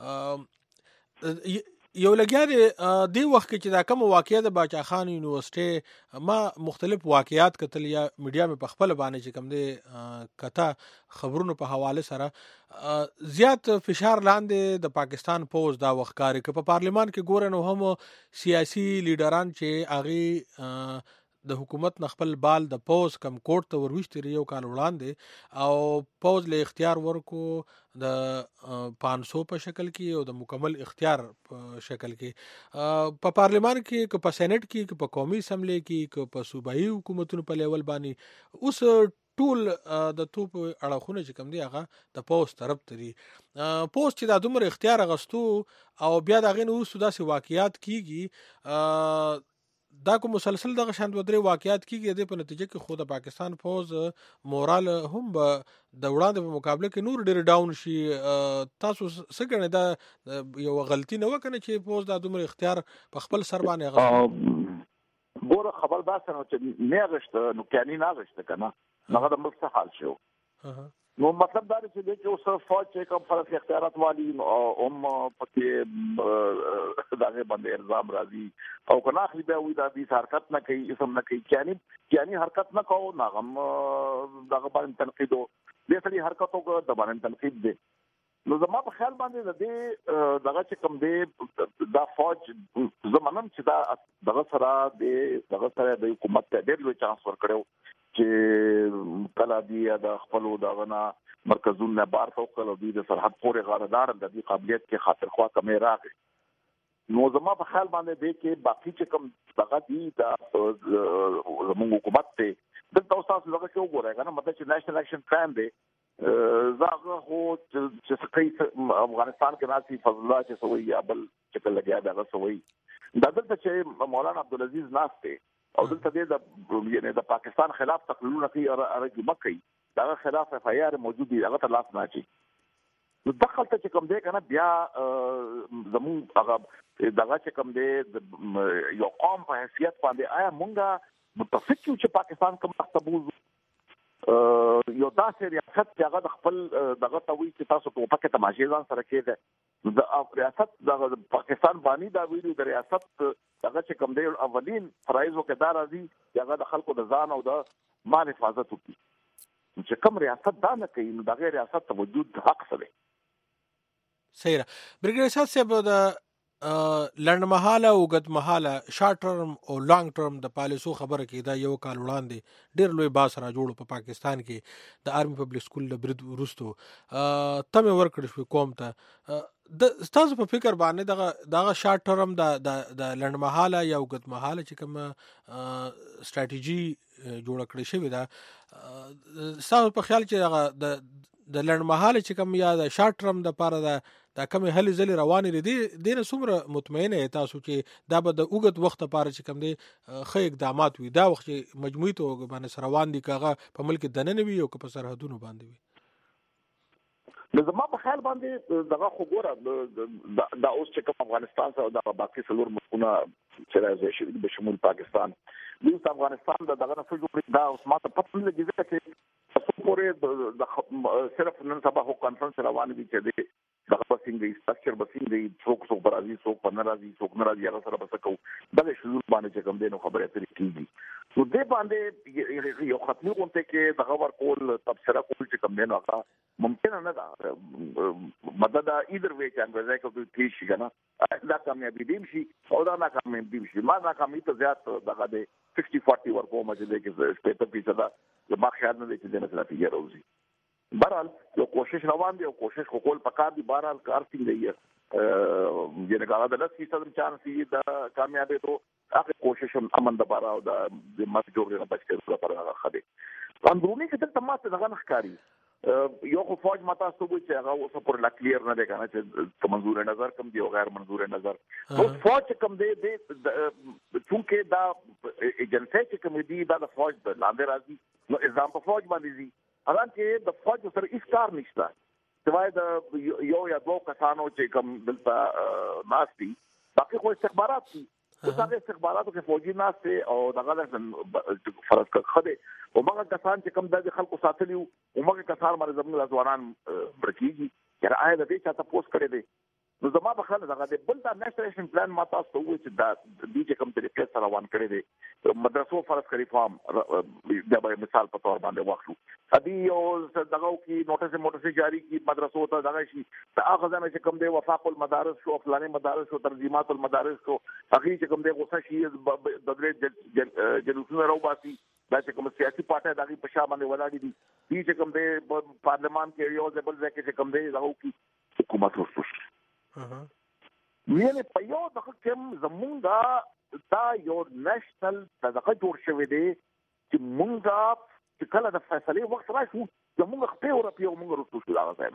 یو لګیا دی دی وخت کې چې دا کوم واقعیا د باچا خان یونیورسيټي ما مختلف واقعیات کتل یا میډیا مې په خپل باندې چې کوم دی کته خبرونو په حواله سره زیات فشار لاندې د پاکستان پوز دا وخت کاری که په پارلیمان کې ګورن او هم سیاسي لیډران چې هغه د حکومت نخپل بال د پوز کم کوټ ته وروشتري یو کال وړاندې او پوز له اختیار ورکو د پانچ سو په شکل کې او د مکمل اختیار په شکل کې په پارلیمان کې که په سېنات کې که په قومي اسمبلی کې که په صوبایي حکومتونو په لیول باندې اوس ټول د توپ اړخونه چې کوم دی هغه د پوز طرف ته دي. پوز چې د دومره اختیار غستو او بیا د غین اوس داسې واقعیات کیږي دا کوم مسلسل دغه شاند ودرې واقعیات کیږي د په نتیجه کې خود پاکستان فوز مورال هم د وړاندې په مقابله کې نور ډیر ډاون شي. تاسو څنګه دا یو غلطي نه وکنه چې فوز د دومره اختیار په خپل سر باندې غوښتل ګوره خبردار سره چې نه غشته نو کانی نه غشته کنه هغه د ملک څخه حال شو. نو مطلب دا دی چې اوس فوج چې کوم فرض اختیارات والی هم پکې دغه باندې الزام راځي او کنه اخلي بیا وي دا دې حرکت نه کوي اسم نه کوي یعنی یعنی حرکت نه کوو ناغم دغه باندې تنقید دې سړي حرکتو کو د باندې تنقید دي نو زما په خیال باندې د دې دغه چې کوم دی دا فوج زمونږ چې دا دغه سره د دغه سره د حکومت ته ډېر لوی چانس ورکړو چې کله دی د خپل دغه نه مرکزونه بار ته کول دی د سرحد پورې غاردار د دې قابلیت کې خاطر خوا کمې راغی. نو زما په خیال باندې دی چې باقي چې کوم دغه دی د زموږ حکومت ته د تاسو دغه کې وګورئ کنه مطلب چې نېشنل اکشن پلان دی زاغه هو چې څنګه افغانستان کې ناسي فضل الله چې سوي یا بل چې کله لګیا دغه سوي دا دلته چې مولانا عبدالعزيز ناس ته او دلته د یعنی د پاکستان خلاف تقریرونه کوي او ارګومه کوي دا خلاف اف آی آر موجود دی هغه ته لاس نه اچي. نو دغه ته چې کوم دی کنه بیا زمون هغه دغه چې کوم دی یو قوم په حیثیت باندې آیا مونږه متفق یو چې پاکستان کوم مستبوز یو داسې ریاست چې هغه د خپل دغه توي چې تاسو په پکې تماشې ځان سره کېده د ریاست د پاکستان باندې دا ویلو د ریاست دغه چې کوم دی اولین فرایض وکړه راځي چې هغه د خلکو د ځان او د مال حفاظت وکړي چې کوم ریاست دا نه کوي نو دغه ریاست ته وجود حق سره. صحیح را برګر صاحب صاحب د لنډ مهاله او اوږد مهاله شارټ ټرم او لانګ ټرم د پالیسو خبره کې دا یو کال وړاندې ډېر لوی باس را جوړ په پاکستان کې د آرمي پبلک سکول د برید وروستو تمه ورکړ شو قوم ته د تاسو په فکر باندې دغه دغه شارټ ټرم د د لنډ مهاله یا اوږد مهاله چې کوم ستراتیژي جوړ کړی شوی دا تاسو په خیال چې دغه د د لنډ مهاله چې کوم یا د شارټ ټرم د پاره د دا کوم هلي ځلې روانې دي دینه څومره مطمئنه تاسو چې دا به د اوږد وخت لپاره چې کوم دي خې اقدامات وي دا وخت مجموعي توګه باندې روان دي کاغه په ملک دننه وي او په سرحدونو باندې وي. نو زما په خیال باندې دغه خو ګوره دا اوس چې کوم افغانستان سره د باقي څلور ملکونه چې راځي شي به شمول پاکستان د افغانستان د دغه نه جوړ دا اوس ماته پته لګیږي چې تاسو پورې د صرف نن سبا هو کانفرنس روان دي چې دغه بسنګي سټرکچر بسنګي څوک څوک برازي څوک په ناراضي څوک ناراضي هغه سره بس کو دغه شذور باندې چې کوم دینو خبره ترې کیږي نو دې باندې یو ختمي غونډه کې دغه ورکول تبصره کول چې کوم دینو هغه ممکن نه ده مدد ایدر وی چې انګريزي کې کوي شي کنه دا کامیابی دیم شي او دا ناکامي دیم شي ما ناکامي ته زیات دغه د sixty forty ورکو مجه دې کې سپېټر پیسه دا ما خیال نه دي چې دنه نتیجه راوځي. بهرحال یو کوشش روان دی او کوشش کول پکار دی بهرحال کار څنګه دی یعنی هغه د لس فیصد چانس دی د کامیابی ته هغه کوشش امن د بارا او د مات جوړ نه بچ کېږي پر هغه خدي اندرونی کې ته ماته دغه نخکاری یو خو فوج ماته ستوي چې هغه اوس پر لا کلیر نه دی کنه چې منظور نظر کم دی او غیر منظور نظر او فوج کم دی د چونکه دا ایجنسی چې کم دی دا د فوج د لاندې راځي نو نظام په فوج باندې دی حالان کې د فوج سره هیڅ کار نشته سوای د یو یا دوه کسانو چې کوم دلته ناس دي باقي خو استخبارات دي اوس هغه استخباراتو کې فوجي ناس دي او دغه فرض کړه او موږ کسان چې کوم د خلکو ساتلیو او موږ کسان باندې زموږ ځوانان برکیږي چې آیا د دې چاته پوسټ کړی دی نو زما په خیال دغه د بل دا نېشنل پلان ما تاسو ته وایي چې دا د دې کوم طریقې سره روان کړی دی مدرسو فرض کړی فارم د به مثال په تور باندې واخلو ادي یو دغه کې نوټس موټس جاری کی مدرسو ته دغه شي دا غزنه چې کوم دی وفاق المدارس شو فلانه مدارس او ترجمات المدارس کو هغه چې کوم دی غوسه شي د درې جلوسونه راوباسي دا چې کوم سیاسي پارټي دغه په شا باندې ولاړ دي دي چې کوم دی پارلمان کې یو ځبل ځکه چې کوم دی دغه کې حکومت ورسوي ویلې په یو دغه کوم زمونږه دا یو نېشنل دغه جوړ شوی دی چې مونږه چې کله د فیصلې وخت راشي زمونږ خپل او په موږ ورسو شو دا ځای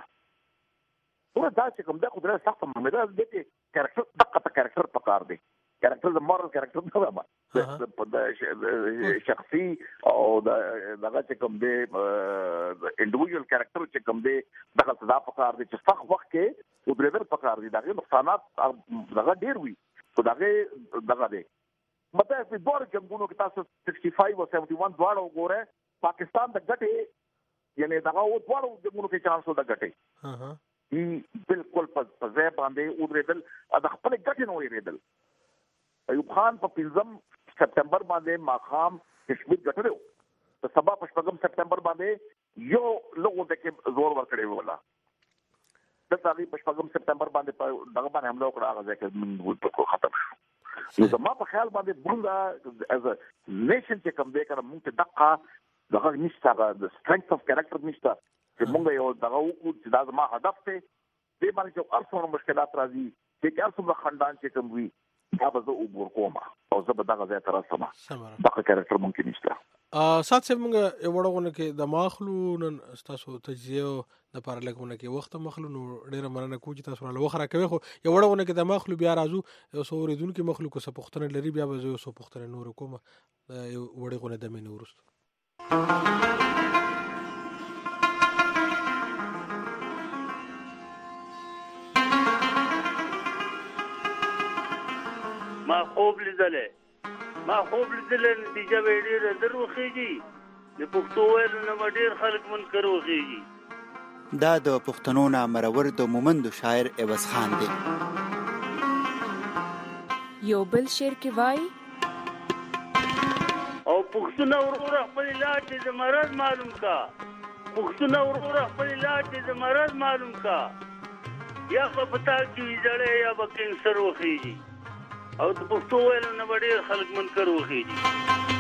نو دا چې کوم د قدرت سخت ممده د دې کریکټر دغه کریکټر پکار دی کریکټر د مورال کریکټر نه ما شخصي او دغه چې کوم دی انډیویډوال کریکټر چې کوم دی دغه صدا پکار دی چې فخ وخت کې ودرېدل پکار دي دغه نقصانات دغه ډیر وي خو دغه دغه دی مته په دوه جنگونو کې تاسو sixty-five او seventy-one دواړو وګوره پاکستان د ګټې یعنی دغه و دواړو جنگونو کې چانس د ګټې ها هی بالکل په ځای باندې ودرېدل د خپل ګټې نو ودرېدل ایوب خان په پنځم سپتمبر باندې ماقام کشمیر ګټلو په سبا په شپږم سپتمبر باندې یو لوګو د کې زور ورکړی ولا د تاریخ په شپږم سپتمبر باندې په دغه باندې حمله وکړه هغه ځکه موږ په ختم شو. نو زما په خیال باندې بوندا از ا نیشن چې کوم دی کنه موږ ته دغه دغه نشته د سترنګث اف کریکټر نشته چې موږ یو دغه وکړو چې دا زما هدف دی دې باندې چې ارسونه مشکلات راځي چې ارسونه خاندان چې کوم وي دا به زه وګور کوم او زه به دغه ځای ته راسم دغه کریکټر ممکن نشته. سات صاحب موږ یو وړونه کې د ماخلو نن تاسو تجزیه د پاره لګونه کې وخت مخلو نو ډیره مننه کوم چې تاسو را وخره کوي خو یو وړونه کې د ماخلو بیا راځو یو سو ریدون کې مخلو کو سپختنه لري بیا به یو سو پختنه نور کوم یو وړونه د مين ورست ما خوب لیدله ما خوب لیدله نتیجه به ډیره دروخیږي د پښتو ویل نو ډیر خلک منکر وږي. دا د پښتنو نامرور د مومند شاعر عوض خان دی. یو بل شعر کې وای او پښتون ورور خپل لاټ د مرض معلوم کا پښتون ورور خپل لاټ د مرض معلوم کا یا په پتا کې جړې یا په کینسر وږي او د پښتو ویل نو ډیر خلک منکر وږي.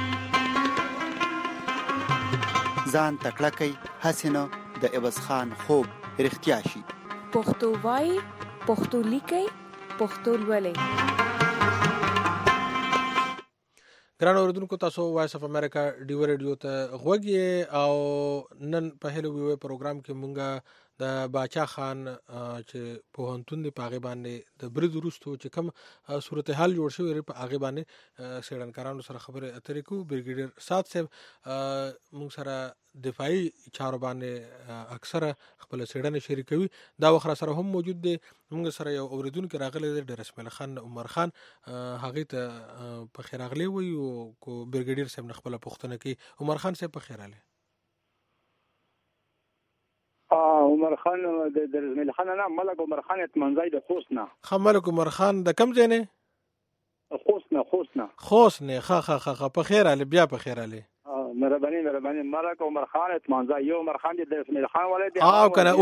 ځان تکړه کوي حسینه د عوض خان خوب رښتیا شي. پښتو وای پښتو لیکي پښتو لولي. ګران اوریدونکو تاسو وایس اف امریکا ډیو ریډیو ته غوږی او نن په هلو وی پروګرام کې مونږه د باچا خان چې په هنتون دی پاغه باندې د برید وروستو چې کوم صورتحال جوړ شوی په هغه باندې سیډنکارانو سره خبره اترې کو. بریګیډیر سات صاحب مونږ سره دفاعي چارو باندې اکثره خپل سیډنه شریکوي دا وخره سره هم موجود دی. موږ سره یو اوریدونکو راغلی دی ډیر اسماعیل خان عمر خان هغه ته په خیر راغلی وي او کو بریګیډیر صاحب خپل پښتنه کې عمر خان صاحب په خیر راغلی. عمر خان د اسماعیل خان نه ملک عمر خان اتمنځای د خوسنا خملک عمر خان د کم ځای نه خوسنا خوسنا خوسنه خ خ خ په خیر علي بیا په خیر علي مهرباني مهرباني ملک عمر خان اتمنځای یو عمر خان د اسماعیل خان ولې اه کنه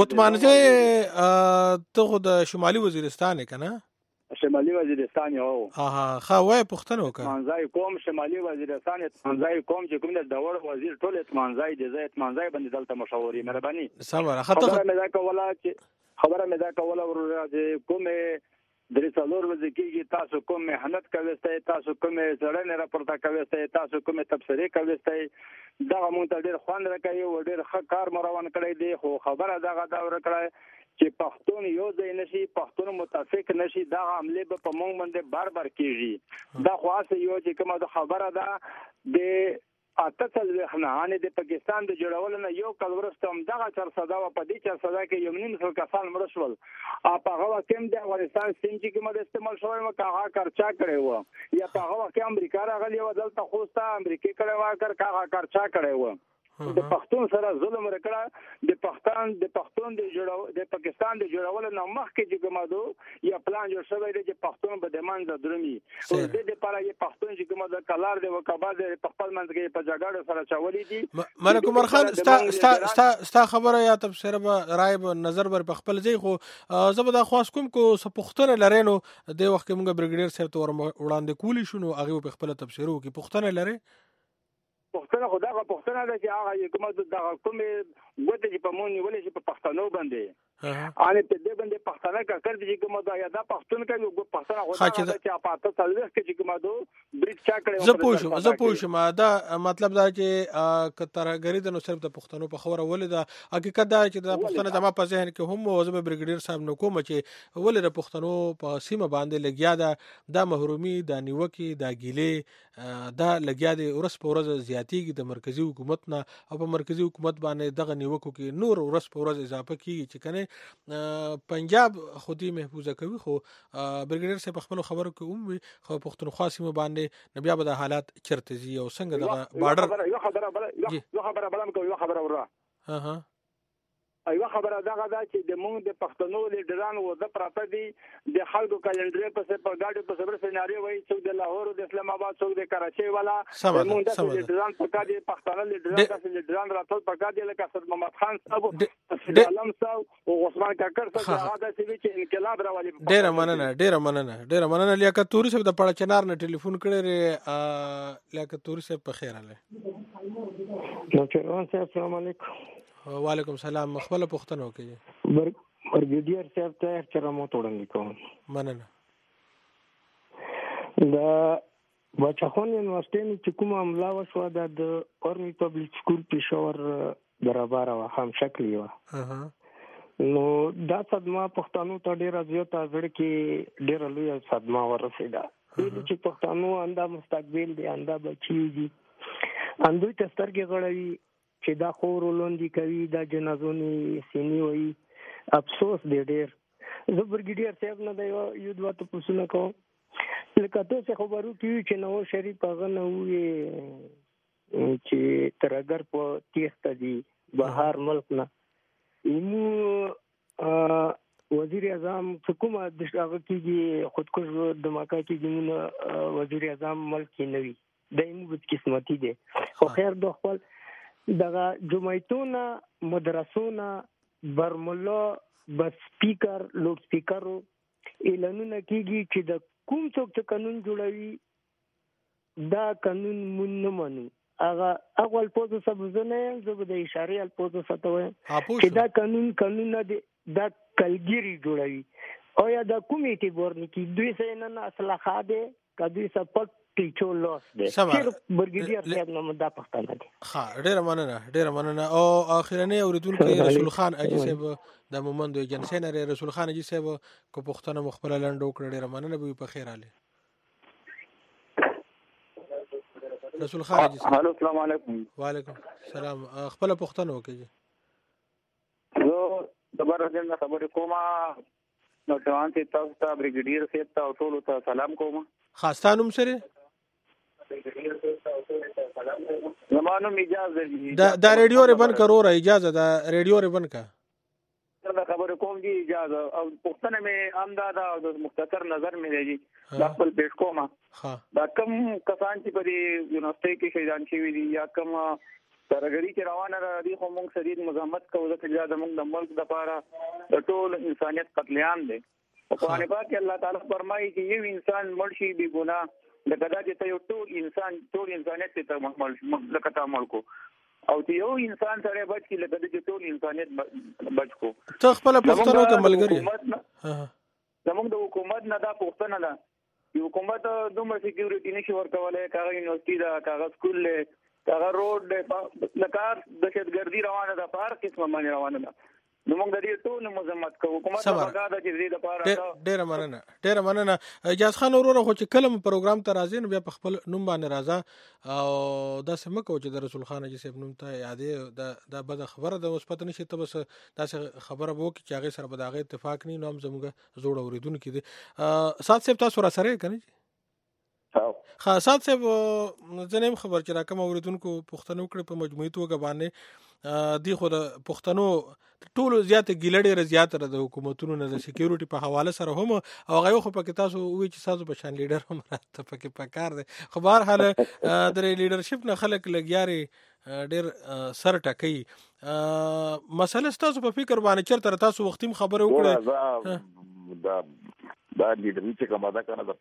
اتمنځای ته د شمالي وزیرستان کنه شمالي وزیرستان یو اها خا وای پښتنو کا اتمنځای کوم شمالي وزیرستان اتمنځای کوم چې کوم د دور وزیر ټول اتمنځای د زې اتمنځای باندې دلته مشورې مهرباني سمره خطه خبره مې دا کوله چې خبره مې دا کوله ورته چې کومه درې څلور ورځې کېږي تاسو کوم مهنت کوئ تاسو کوم څېړنې راپورته کوئ تاسو کوم تبصرې کوئ دا مونږ ته ډېر خوند راکوي او ډېر ښه کار مو روان کړی دی. خو خبره دغه دا ورکړی چې پښتون یو ځای نشي پښتون متفق نشي دا عمله به په مونږ باندې بار بار کیږي. دا خاصه یو چې کومه د خبره ده د اته څلوېښت نه یعنې د پاکستان د جوړولو نه یو کال وروسته همدغه چارسده وه په دې چارسده کې یو نیم سل کسان مړه شول او په هغه وخت کې هم د افغانستان سیم چې کومه د استعمال شوی وه که هغه کرچا کړی وه یا په هغه وخت کې امریکا راغلې وه دلته خوسته امریکې کړی وه که هغه کرچا کړی وه د پښتون سره ظلم وکړه د پښتون د پښتون د جوړو د پاکستان د جوړولو نه مخکې چې کومادو یا پلان جوړ شوی دی چې پښتون به د منځ درمي او د دې لپاره یې پښتون چې کومه کلار دی وکبا د خپل منځ کې په جګړه سره چولې دي. ملک عمر خان ستا ستا ستا خبره یا تفسیر به رائے به نظر بر خپل ځای خو زبدا خاص کوم کو سپختنه لري نو د وخت کې موږ بریګیډیر صاحب ته وړاندې کولی شو نو هغه په خپل تفسیرو کې پښتنه لري پښتنه خدا غو پښتنه ده چې هغه کومه د کومه ګوته چې په مونږ ولې چې په پښتنو باندې ان په دې باندې پښتنه کا کړ چې کومه دا یا دا پښتون کوي او پښتنه خدا چې اپاته څلويخ کې چې کومه دو بریټ چا کړي زه پوښم زه پوښم دا مطلب دا چې کترګری د نو صرف د پښتنو په خبره ولې دا حقیقت دا چې د پښتنه د ما په ذهن کې هم او زما بریګیډیر صاحب نو کوم چې ولې د پښتنو په سیمه باندې لګیا دا د محرومي د نیوکي د ګیلې دا لګیا دی ورس په ورځ زیاتیږي د مرکزی حکومت نه او په مرکزی حکومت باندې دغه نیوکو کې نور ورس په ورځ اضافه کیږي چې کنه پنجاب خودي محفوظه کوي. خو بریګیډیر صاحب خپل خبرو کې هم وي خو پښتونخوا سیمه باندې نبي به د حالات چرته زی او څنګه دغه بارډر یو خبره بل یو خبره بل کوي یو خبره ورا ها ها ایو خبره دغه دا چې د مونږ د پښتنو لیډرانو و د پراته دي د خلکو کلندرې په څیر په گاډي په صبر سيناري وایي څوک د لاهور د اسلام آباد څوک د کراچي والا مونږ د لیډران په کاډي پښتانه لیډران د لیډران راټول په کاډي لکه اسد محمد خان صاحب عالم صاحب او عثمان کاکر صاحب هغه د سوي چې انقلاب راولي. ډېر مننه ډېر مننه ډېر مننه لیاقت توري صاحب د پړه چنار نه ټلیفون کړی لیاقت توري صاحب په خیر اله. نو چرون صاحب السلام علیکم. وعلیکم السلام. خپل پوښتنه وکړئ. برګیډیر صاحب ته احترام وړاندې کوم. مننه. دا بچخون یونیورسيټي چې کومه عمله وشوه د اورمي پبلک سکول پېښور برابر و هم شکلی و. نو دا صدمه پښتنو ته ډیره زیاته زړه کې ډیره لویه صدمه ورسېده. چې پښتنو انده مستقبل دی انده بچي دي اندوی ته سترګې غړوي چې دا خور ولوندي کوي دا جنازونی سینی وي. افسوس دی ډیر. زه برګیډیر صاحب نه دی یو دوه ته پوښتنه کوم لکه تاسو خبرو کې چې نو شریف هغه نه وي چې ترګر په تیښته دي بهر ملک نه ایمو وزیر اعظم حکومت د هغه کې خودکش دماکا کې د وزیر اعظم ملک کې نوي دایمو بد قسمتي دي خو خیر د خپل دغه جمعیتونه مدرسونه برملا بس سپیکر لوډ سپیکر اعلانونه کیږي چې د کوم څوک چې قانون جوړوي دا قانون مون نه منو. هغه اول پوزو سبزونه زه د اشاره الپوزو ستوي چې دا قانون قانون نه دا کلګری جوړوي او یا د کومیټي ورنکی دوی سره نه اصلاح ده کدي سپټ ټیچو لاس ده چیر برګیډیر صاحب نو دا پښتانه دي. ها ډیر مننه ډیر مننه. او اخرنه اوریدونکو رسول خان اجي صاحب د مومند ایجنسی نه رسول خان اجي صاحب کو پښتنه مخبل لاندو کړ ډیر مننه به په خیر اله. رسول خان اجي صاحب هالو السلام علیکم. وعلیکم السلام. خپل پښتنه وکړي. زه د برجن خبرې کوم نو ځوان چې تاسو ته برګیډیر صاحب ته ټول ته سلام کوم. خاصانم سره زمانو اجازه دا دا ریډیو ری بند کرو را اجازه دا ریډیو ری بند کا دا خبر کوم دی اجازه او پښتنه مې امداد او د مختصر نظر مې دی دا خپل پیش کوم. دا کم کسان چې په دې یونیورسيټي کې شهیدان شوي دي یا کم ترګری چې روانه را دي خو موږ شدید مزاحمت کوو ځکه چې دا موږ د ملک لپاره د ټول انسانيت قتل عام دی. قرآن پاک الله تعالی فرمایي چې یو انسان مرشي بی ګناه لکه دا چې یو ټول انسان ټول انسانيت ته مخمل لکه تا عمل کو او چې یو انسان سره بچ کی لکه چې ټول انسانيت بچ کو. ته خپل پښتنو ته ملګری زموږ د حکومت نه دا پښتنه ده چې حکومت دومره سکیورټي نشي ورکولای کاغه یونیورسيټي دا کاغه سکول له کاغه روډ لکه دهشتګردي روانه ده په هر قسمه باندې روانه ده. نو موږ د دې ټول مزمت کوو حکومت څنګه دا چې دې لپاره ډېر مننه ډېر مننه. اجازه خان وروره خو چې کلم پروګرام ته راځي نو بیا په خپل نوم باندې راځه او دا سم کو چې د رسول خان اجي صاحب نوم ته یادې دا دا بد خبره د مثبت نشي ته بس دا خبره وو چې هغه سره به دا اتفاق نه نوم زموږ جوړ اوریدونکو دي. سات صاحب تاسو را سره کنه ها سات صاحب زنیم خبر چې راکم اوریدونکو پښتنو کړ په مجموعي توګه باندې دی خو د پښتنو ټول زیات ګیلړې زیات د حکومتونو نه د سکیورټي په حواله سره هم او هغه خو پکې تاسو وی چې تاسو په شان لیډر هم راته پکې پکار دي. خو بهر حال د لیډرشپ نه خلک لګیاري ډېر سر ټکي مسله تاسو په فکر باندې چرته تاسو وختیم خبره وکړه دا دا لیډري چې کومه ده کنه د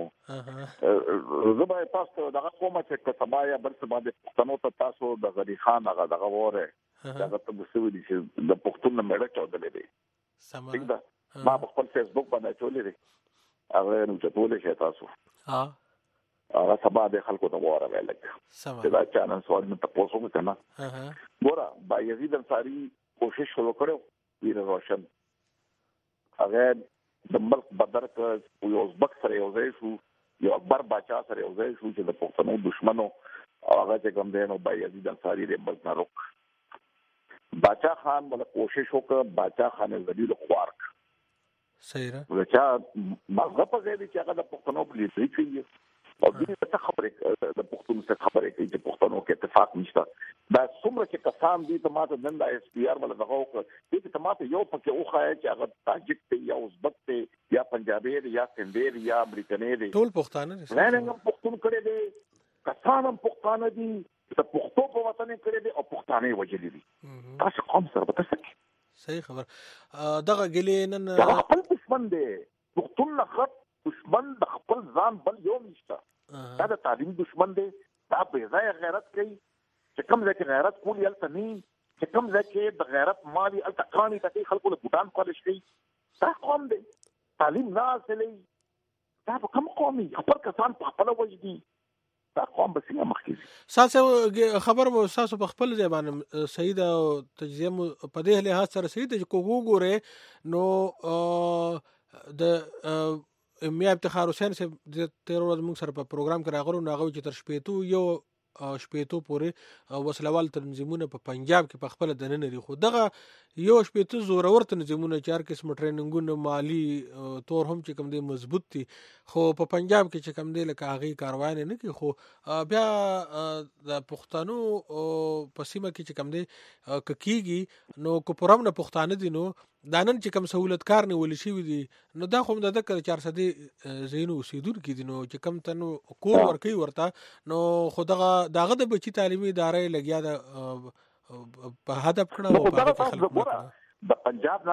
پښتنو زه به تاسو دغه کومه چې کسبا یا بل څه باندې پښتنو ته تاسو د غری خان هغه دغه وره دغه ته بسوي دي چې د پښتون نه مړه چودلې دي څنګه دا ما په خپل فیسبوک باندې چولې دي هغه نو چې ټول شي تاسو ها هغه سبا د خلکو ته وره ویل چې دا چانل سوال نه تاسو وکړه ها ګوره با یزید انصاری کوشش وکړو ویره روشن هغه د ملک بدر ک یو ازبک سره یو ځای شو یو اکبر باچا سره یو ځای شو چې د پښتنو دشمنو هغه چې کوم دینو با یزید انصاری د ملک نه روک باچا خان مله کوشش وکړ باچا خان ذلیل خوارک صحیح را ورچا مغه په ځای چې هغه د پښتنو په لیدل کېږي او دې ته خبره د پښتون څخه خبره کوي چې پښتنو کې اتفاق نشته دا څومره چې کسان دي ته ماته نن د اس پی آر ولا دغه وکړه دې ته ماته یو پکې وخایي چې هغه تاجک دی یا ازبک دی یا پنجابي دی یا سندي دی یا امریکاني دی ټول پښتانه دي نه نه پښتون کړي دي کسان هم پښتانه دي د پښتو په وطن کړي دي او پښتانه وجلي دي تاسو کوم سره به تاسو صحیح خبر دغه ګلې نن خپل دشمن دی پښتون نه خط دشمن د خپل ځان بل یو نشته دا د تعلیم دشمن دی دا به ځای غیرت کوي چې کوم ځای کې غیرت کولی الته نه چې کوم ځای کې د غیرت مالي الته کانی ته خلکو له بوتان پالش کوي دا قوم دی تعلیم نه حاصلې دا کوم قومي خپل کسان په خپل وجدي دا قوم به څنګه مخکې ساسه خبر مو ساسو په خپل ځای باندې صحیح ده او تجزیه مو په دې لحاظ سره صحیح ده چې کوګو ګوره نو د میا افتخار حسین سے تیر ورځ موږ سره په پروګرام کې راغلو نو هغه چې تر شپېتو یو شپېتو پورې وسلوال تنظیمونه په پنجاب کې په خپل دننه لري خو دغه یو شپېتو زورور تنظیمونه چار قسم ټریننګونه مالی تور هم چې کوم دی مضبوط دي خو په پنجاب کې چې کوم دی لکه هغه کاروان نه کوي خو بیا د پښتنو په سیمه کې چې کوم دی ککیږي نو کو پرم نه پښتانه دي نو دانن چې کوم سہولت کار نه ول شي دي نو دا خو د ذکر چار سدي زینو سیدون کې دي نو چې کوم تنو کور ورکی ورته نو خدغه داغه د بچی تعلیمي ادارې لګیا د په هدف کړه د پنجاب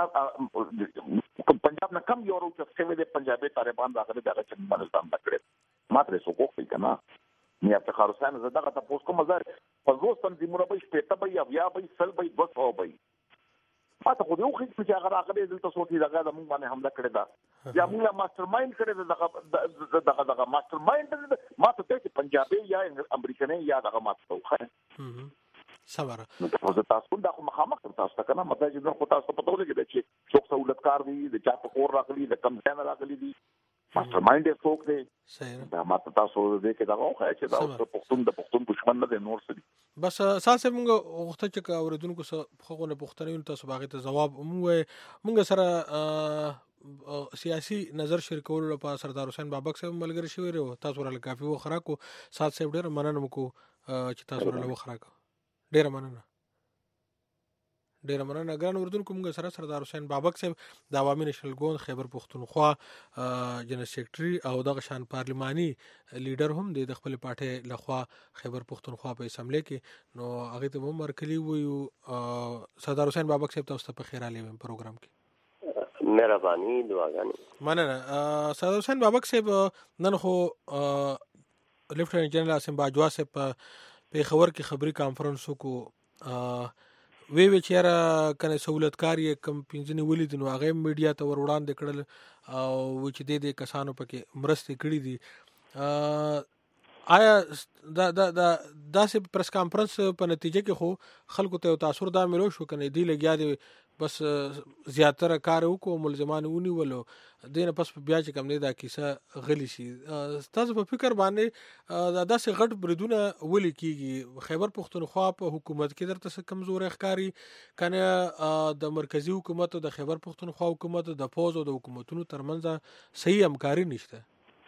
نه پنجاب نه کم یورو چې څه د پنجابي طالبان راغلي دغه چې منظم کړي ماته سو کوی کنه میا افتخار حسین زداغه تاسو کوم مزار په زو تنظیمونه به شپته به یا به سل به دوه به ماته خو یو خې چې هغه راغلي دلته سوتي دغه د مونږ باندې حمله کړې ده یا موږ ماستر مایند کړی دغه دغه دغه ماستر مایند ماته ته چې پنجابي یا امریکایي یا دغه ماته خو صبر نو تاسو تاسو دا خو مخامخ تاسو ته کنه مته چې نو تاسو په توګه کې چې څوک سہولت کار دي د چا په کور راغلي د کم ځای راغلي دي ماستر مایند یې څوک دی صحیح دا ماته تاسو دې کې دا واخا چې دا پښتون د پښتون دشمن نه دی نور څه دي بس اساسه موږ وخت چې اوریدونکو څخه خو نه پښتنوي تاسو باغې ته جواب موږ موږ سره سیاسي نظر شریکولو لپاره سردار حسین بابک صاحب ملګری شوی ورو تاسو ورله کافي و خراکو سات صاحب ډیر مننه مکو چې تاسو ورله و خراکو ډیر مننه ډیر مننه ګران اردوونکو موږ سره سردار حسین بابک صاحب د عوامي نشنل ګوند خیبر پښتونخوا جنرال سیکریټري او دغه شان پارلماني لیډر هم د خپل پارټي لخوا خیبر پښتونخوا په اسمبلی کې نو هغه ته هم ورکلی وو سردار حسین بابک صاحب تاسو ته په خیر علي پروګرام کې مهرباني دعاګانې مننه سردار حسین بابک صاحب نن خو لیفټننټ جنرال اسم باجوا صاحب په خبر کې خبري کانفرنس کو وی وی چیرې کنه سہولتکار یې کم پنځنی ولید نو هغه میډیا ته ور وړاندې کړل او چې د دې کسانو پکې مرستې کړې دي آیا دا دا دا داسې پریس کانفرنس په نتیجه کې خو خلکو ته تاثر دا ملو شو کنه دی لګیا دی بس زیاتره کار وکړو ملزمان ونیولو دینه پس بیا چې کم نه دا کیسه غلی شي تاسو په فکر باندې دا داسې غټ بریدونه ولې کیږي خیبر پښتونخوا په حکومت کې درته کمزور ښکاری کنه د مرکزی حکومت او د خیبر پښتونخوا حکومت د فوج او د حکومتونو ترمنځ صحیح همکاري نشته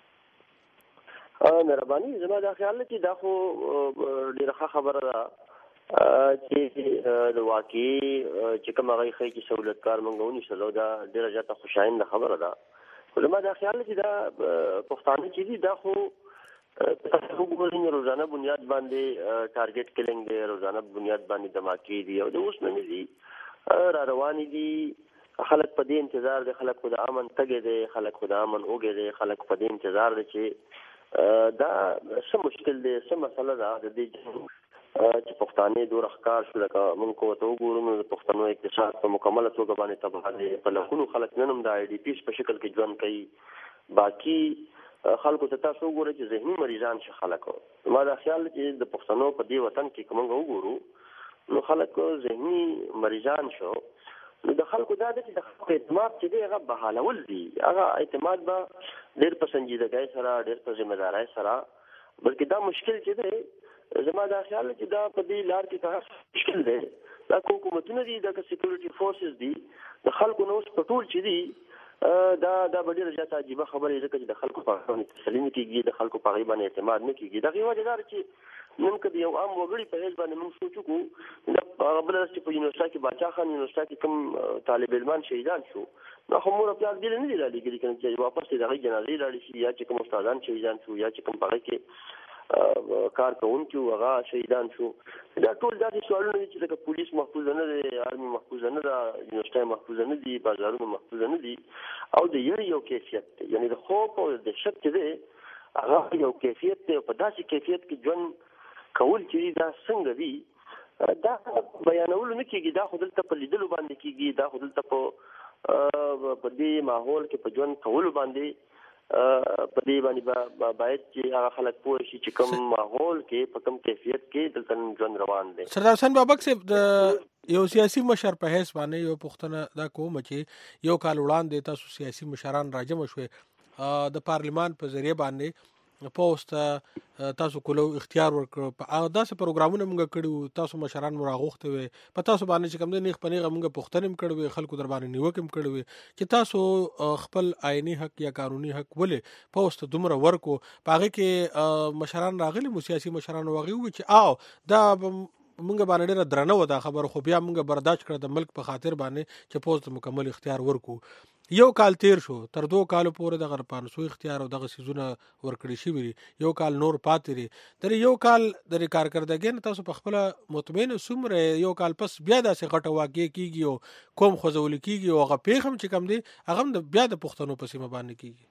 ا مهرباني زما دا خیال چې دا خو ډیره خبره ده چې د واقعي چې کوم هغه خې چې سہولتکار منغونی شلو دا ډیره ځاته خوشاینده خبره ده خو زما دا خیال چې دا پښتانه چې دي دا خو تاسو وګورئ روزانه بنیاد باندې ټارګټ کلینګ دی روزانه بنیاد باندې دماکي دي او د اوس نه دي را روان دي خلک په دې انتظار دي خلک په امن تګي دي خلک په امن اوګي دي خلک په دې انتظار دي چې دا څه مشکل دي څه مسله ده د دې چې پښتانه دوه ښکار شو لکه موږ کو ته وګورو نو د پښتنو اقتصاد په مکمله توګه باندې تباہ دي په لکونو خلک نن د آی ډي پی په شکل کې ژوند کوي باقي خلکو ته تاسو وګورئ چې ذهني مریضان شي خلکو ما دا خیال چې د پښتنو په دې وطن کې کوم وګورو نو خلک ذهني مریضان شو نو د خلکو دا د اعتماد چې دی هغه بحالول دي هغه اعتماد به ډېر په سنجیدګۍ سره ډېر په ذمہ دارۍ سره بلکې دا مشکل چې دی زما دا خیال چې دا په دې لار کې تاسو مشکل دی دا حکومتونه دي د سکیورټي فورسز دي د خلکو نو په ټول چې دي دا دا ډېره زیاته عجیبه خبره ده چې د خلکو په باندې تسلیم کیږي د خلکو په باندې اعتماد نه کیږي. دا غوړي دا چې نن کله یو عام وګړي په هیڅ باندې موږ سوچو کو دا قبل چې په یونیورسيټي کې باچا خان یونیورسيټي کې کوم طالب علمان شهیدان شو نو هم مور په دې نه دی لګیږي چې واپس دغه جنازې لاړ شي یا چې کوم استادان شهیدان شو یا چې کوم په کې کار کوونکي هغه شهیدان شو. دا ټول داسې سوالونه دي چې د پولیس محفوظ نه دي، آرمي محفوظ نه ده، یونیورسيټي محفوظ نه دي، بازارونه محفوظ نه دي او د یو یو کیفیت دی. یعنی د خوف او د شک دی هغه یو کیفیت دی. په داسې کیفیت کې ژوند کول چې دا څنګه دي دا بیانول نه کیږي. دا خو دلته په لیدلو باندې کیږي، دا خو دلته په په دې ماحول کې په ژوند کول باندې په دې باندې باید چې هغه خلک پوه شي چې کوم ماحول کې په کوم کیفیت کې دلته ژوند روان دی. سردار حسین بابک صاحب د یو سیاسي مشر په حیث باندې یو پوښتنه دا کوم چې یو کال وړاندې تاسو سیاسي مشران راجم شوې د پارلمان په ذریعہ باندې پوسټ تاسو کولو اختیار ورکړ په داسې پروګرامونه موږ کړو، تاسو مشران مو راغوښته وي په تاسو باندې چې کوم د نیغ پنیغه موږ پوښتنه کړو، خلکو در باندې نیوکم کړو چې تاسو خپل آئینی حق یا قانوني حق ولې پوسټ دومره ورکو. پاغه کې مشران راغلي مو سیاسي مشران وغي و چې آو دا مونږ باندې ډېر درنه و دا خبر، خو بیا مونږ برداشت کړ د ملک په خاطر باندې چې پوسټ مکمل اختیار ورکو. یو کال تیر شو، تر دو کالو پورې دغه پانسو اختیار او دغه سيزونه ورکړی شي وي، یو کال نور پاتې لري. در یو کال د کارکردګۍ تاسو په خپل مطمئن سمره یو کال پس بیا داسې غټه واقع کیږي او کوم خوځول کیږي او هغه پیغام چې کم دی هغه د بیا د پښتنو په سیمه باندې کیږي.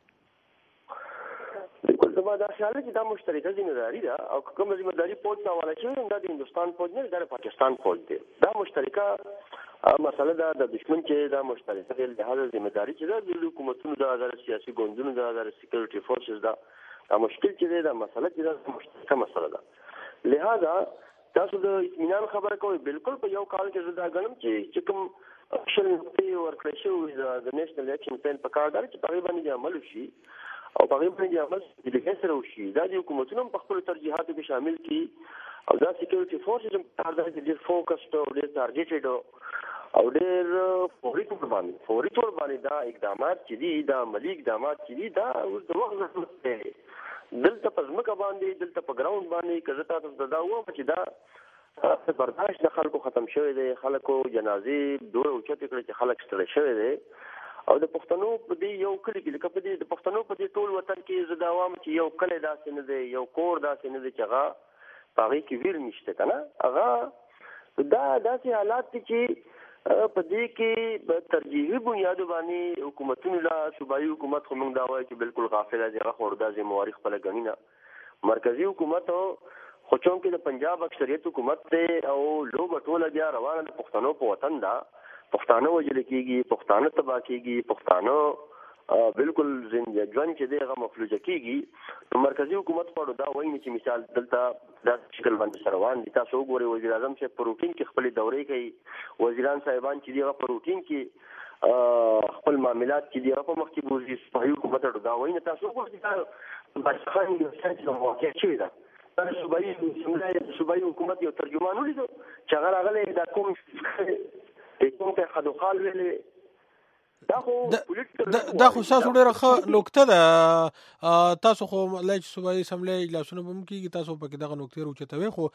زما دا خیال چې دا مشترکه ذمہداري ده او کوم ذمہداري پوج ته حواله شوی دا د هندستان پوج نه د پاکستان پوج دی. دا مشترکه مسله ده د دشمن چې دا مشترکه د لحاظ ذمہداري چې دا د حکومتونو د سیاسي ګوندونو د سکیورټي فورسز دا دا مشکل چې دا مسله چې دا مشترکه مسله ده. لہذا تاسو د اطمینان خبره کوئ بالکل په یو کال کې زدا غنم چې کوم اکشن په ورکړی شو د نېشنل اکشن پلان په کار دی چې په باندې عمل وشي او په باندې عمل د سره وشي. دا د حکومتونو په خپل ترجیحاتو کې شامل کی او دا سکیورټي فورسز په کار دی چې فوکس او ډیر ټارګټډ او ډیر فوري تور باندې فوري تور باندې دا اقدامات چې دي دا عملی اقدامات چې دي دا د وخت ضرورت دی. دلته په ځمکه باندې دلته په ګراوند باندې کزه تاسو ته دا و چې دا برداشت د خلکو ختم شوی دی، خلکو جنازې دوه اوچت کړي چې خلک ستړي شوی دی او د پښتنو په دې یو کلی کې لکه په دې د پښتنو په دې ټول وطن کې زدا عوام چې یو کلی داسې نه دی، یو کور داسې نه دی چې هغه پاغي کې ویر نشته کنه. هغه دا داسې حالات چې په دې کې ترجیحي بنیاد باندې حکومتونو لا صوبایي حکومت خو موږ دا وایي چې بالکل غافل دی، هغه خوردا زي موارخ په لګنی نه مرکزی حکومت خو چون کې د پنجاب اکثریت حکومت ته او لو بټوله بیا روانه د پښتنو په وطن دا پښتانه وجل کېږي، پښتانه تبا کېږي، پښتانه بالکل زنده ژوند چې دی هغه مفلوجه کېږي. مرکزی حکومت په دا وایي چې مثال دلته دا شکل باندې سره روان دي. تاسو وګورئ وزیر اعظم چې په روټین کې خپل دورې کوي، وزیران صاحبان چې دی هغه په روټین کې خپل معاملات چې دی هغه په مخ کې وزیر صحیح حکومت دا وایي نه. تاسو وګورئ دا بشخان یو څه واقع شوی ده. صوبایي صوبایي حکومت یو ترجمان ولیدو چې هغه راغلی دا کوم کوم ته خدوخال ویلې دا خو دا خو تاسو ډېره ښه نکته ده. تاسو خو لای چې صوبایي اسمبلی اجلاسونه به هم کېږي، تاسو پکې دغه نکتې راوچتوئ، خو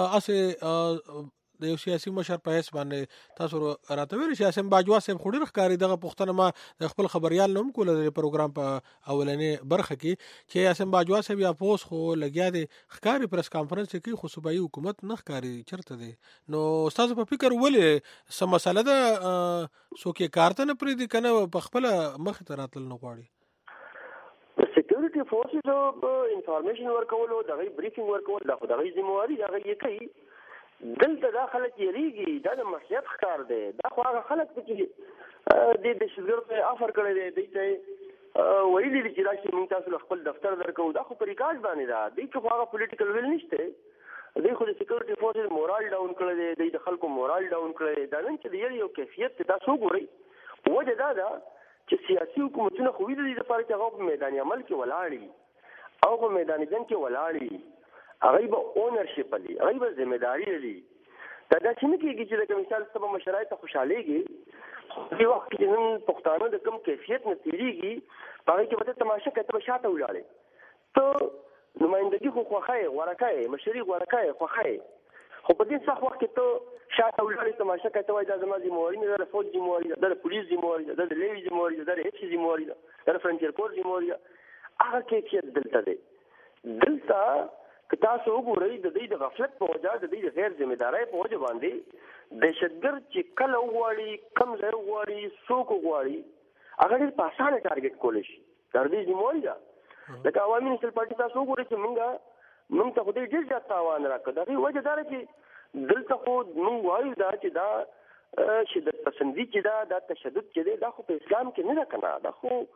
هسې د یو سیاسي مشر په حیث باندې تاسو راته ویل چې حسین باجوا صاحب خو ډېر ښکاري دغه پوښتنه ما د خپل خبریال نه هم کوله د پروګرام په اولنۍ برخه کې چې حسین باجوا صاحب یا پوس خو لګیا دی ښکاري پریس کانفرنس کې خو صوبایي حکومت نه ښکاري چېرته دی. نو ستاسو په فکر ولې څه مسله ده څوک یې کار ته نه پرېږدي که نه په خپله مخې ته راتلل نه غواړي؟ سکیورټي فورسز انفارمیشن ورکولو دغه بریفینګ ورکول دا خو دغه ذمہواري هغه یې کوي. دلته دا خلک یریږي، دا د مشیت ښکار دی. دا خو هغه خلک چې د دهشتګرد په افر کړی دی دوی ته ویلي دي چې راشي موږ تاسو خپل دفتر درکوو. دا خو په ریکارډ باندې ده. دوی کې خو هغه پولیټیکل ویل نشته. دوی خو د سکیورټي فورسز مورال ډاون کړی دی، دوی د خلکو مورال ډاون کړی دی. دا نن چې د یو کیفیت ته تاسو وګورئ وجه دا ده چې سیاسي حکومتونه خو د دې لپاره چې هغه په میدان عمل کې ولاړ او په میدان جنګ کې ولاړ هغه به اونرشپ لري، هغه به ذمہداري لري. دا داسې نه کېږي چې لکه مثال سبا مشرای ته خوشحالېږي په وخت کې نن پښتانه د کم کیفیت نه تیریږي هغه کې به تماشا کوي ته شاته ولاړې ته نمائندګي خو خوخه ورکه مشري ورکه خوخه خو په دې څخه وخت کې ته شاته ولاړې تماشا کوي ته وایي دا زما ذمہواري نه ده فوج ذمہواري ده د پولیس ذمہواري ده د لیوي ذمہواري ده د هیڅ ذمہواري ده د فرنټیر کور ذمہواري ده هغه کیفیت دلته دی دلته که تاسو وګورئ د دې د غفلت په وجه د دې د غیر ذمہدارۍ په وجه باندې دهشتګرد چې کله وغواړي کم ځای وغواړي څوک وغواړي هغه ډېر په اسانه ټارګېټ کولی شي دا د دې ذمہواري ده لکه عوامي نیشنل پارټي تاسو وګورئ چې موږ موږ ته خو دې ډېر زیات تاوان راکړ د هغې وجه دا ده چې دلته خو موږ وایو دا چې دا شدت پسندي چې دا دا تشدد چې دی دا خو په اسلام کې نه ده که نه دا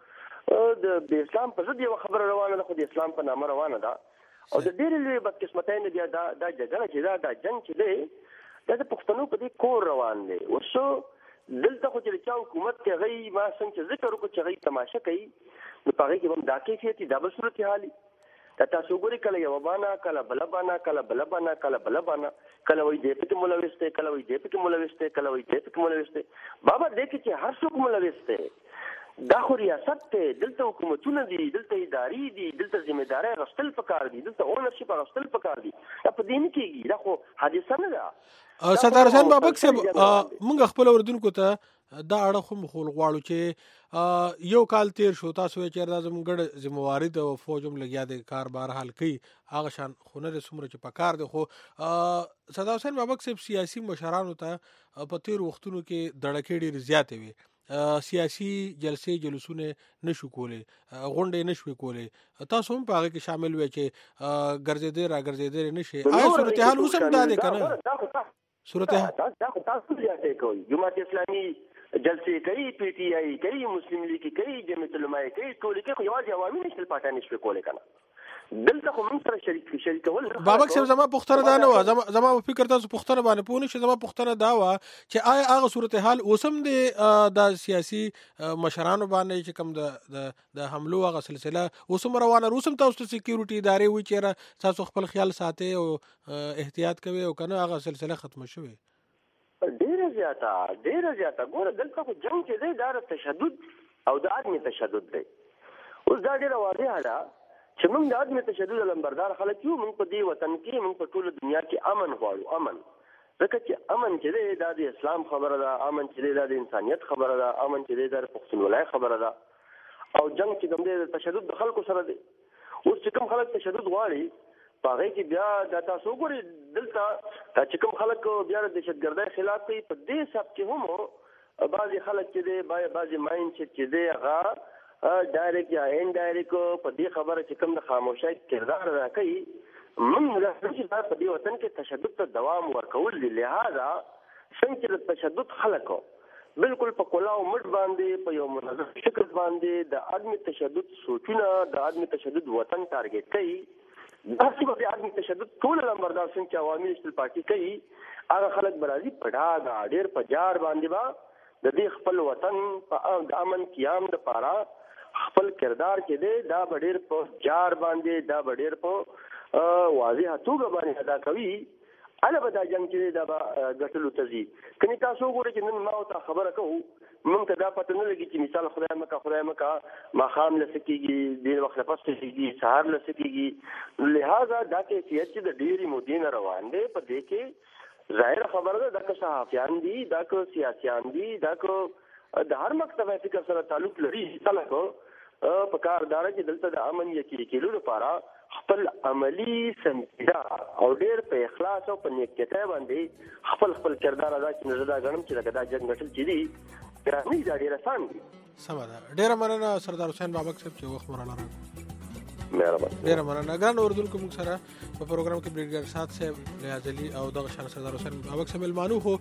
خو د اسلام په ضد یوه خبره روانه ده خو د اسلام په نامه روانه ده او د ډېرې لویې بدقسمتۍ نه بیا دا دا جګړه چې ده دا جنګ چې دی دا د پښتنو په دې کور روان دی ورسو دلته خو چې د چا حکومت کې هغوی ما څنګه چې ذکر وکړو چې هغوی تماشه کوي نو په هغې کې به هم دا کیفیت وي دا به صورت حال وي دا تاسو وګورئ کله یوه بانه کله بله بانه کله بله بانه کله بله بانه کله وایي دی پکې ملوث دی کله وایي دی پکې ملوث دی کله وایي دی پکې ملوث دی بابا دې کې چې هر څوک ملوث دی دا خو ریاست دی دلته حکومتونه دي دلته ادارې دي دلته ذمہدارۍ اخیستل پکار دي دلته اونرشپ اخیستل پکار دي دا په دې نه کېږي دا خو حادثه نه ده سردار حسین بابک صاحب موږ خپل اردوونکو ته دا اړه خو مخول غواړو چې یو کال تیر شو تاسو یې چېرته زموږ ګډ ذمہواري د فوج هم لګیا دی کار بهر حال کوي هغه شان خو نه دی څومره چې پکار دی خو سردار حسین بابک صاحب سیاسي مشرانو ته په تېرو وختونو کې دړکې ډېرې زیاتې وي سیاسي جلسې جلوسونه نشو کولی غونډې نشوي کولی تاسو هم په هغه کې شامل وئ چې ګرځېدې را ګرځېدې نشي آیا صورتحال اوس هم دا دی که نه صورتحال دا خو تاسو زیاتې کوئ جماعت اسلامي جلسې کوي پی ټي آی کوي مسلم لیگ کوي جمعیت علماء کوي ټولې کوي خو یوازې عوامي نیشنل پارټۍ نشوي کولی که نه دلته خو موږ سره شریک شریکول بابک صاحب زما پوښتنه دا نه وه زما په فکر تاسو پوښتنه باندې پوه نه شئ زما پوښتنه دا وه چې آیا هغه صورتحال اوس هم د د سیاسي مشرانو باندې چې کوم د د حملو هغه سلسله اوس هم روانه اوس هم تاسو ته سکیورټي ادارې وایي چېرې تاسو خپل خیال ساتئ او احتیاط کوئ او که نه هغه سلسله ختمه شوې ډېره زیاته ډېره زیاته ګوره دلته خو جنګ چې دی دا د تشدد او د عدم تشدد دی اوس دا ډېره واضحه ده چې موږ د عدم تشدد لمبردار خلک یو موږ په دې وطن کې موږ په ټوله دنیا کې امن غواړو امن ځکه چې امن چې دی دا د اسلام خبره ده امن چې دی دا د انسانیت خبره ده امن چې دی دا د پښتونولۍ خبره ده او جنګ چې کوم دی د تشدد د خلکو سره دی اوس چې کوم خلک تشدد غواړي په هغې کې بیا دا تاسو وګورئ دلته دا چې کوم خلک بیا د دهشتګردۍ خلاف کوي په دې حساب کې هم بعضې خلک چې دی بعضې ماینډ سیټ چې دی هغه ډایرکټ یا انډایرکټ په دې خبره چې کوم د خاموشۍ کردار ادا کوي موږ چې دا په دې وطن کې تشدد ته دوام ورکول دي لہذا څنګه چې د تشدد خلکو بالکل په کلاو مټ باندې په یو منظم شکل باندې د عدم تشدد سوچونه د عدم تشدد وطن ټارګېټ کوي دا چې به عدم تشدد ټول لمبردار څنګه چې عوامي نیشنل پارټي کوي هغه خلک به راځي په ډاګه ډېر په جار باندې به د دې خپل وطن په د امن قیام دپاره خپل کردار چې دی دا به ډېر په جار باندې دا به ډېر په واضحه توګه باندې ادا کوي هله به دا جنګ چې دی دا به ګټلو ته ځي کنې تاسو وګورئ چې نن ما ورته خبره کوو موږ ته دا پته نه لګي چې مثال خدای مکه خدای مکه ماښام له څه کېږي ډېر وخت نه پس څه کېږي سهار له څه کېږي لہذا دا کیفیت چې د ډېرې مودې نه روان دی په دې کې ظاهره خبره ده دا که صحافیان دي دا که سیاسیان دي دا که د هر مکتبه فکر سره تعلق لري خلکو په کار داره چې دلته د امن یقیني کېدو لپاره خپل عملي سنجیده او ډېر په اخلاص او په نیکیتۍ باندې خپل خپل کردار ادا کړي. زه دا ګڼم چې لکه دا جنګ ګټل چې دي ګرانې دا ډېر اسان دي. سمه ده. ډېره مننه سردار حسین بابک صاحب چې وخت مو را راکړ. مهرباني. ډېره مننه. ګران اردوونکو موږ سره په پروګرام کې بریګیډر سات صاحب ریاض علي او دغه شان سردار حسین بابک صاحب ملمانو خو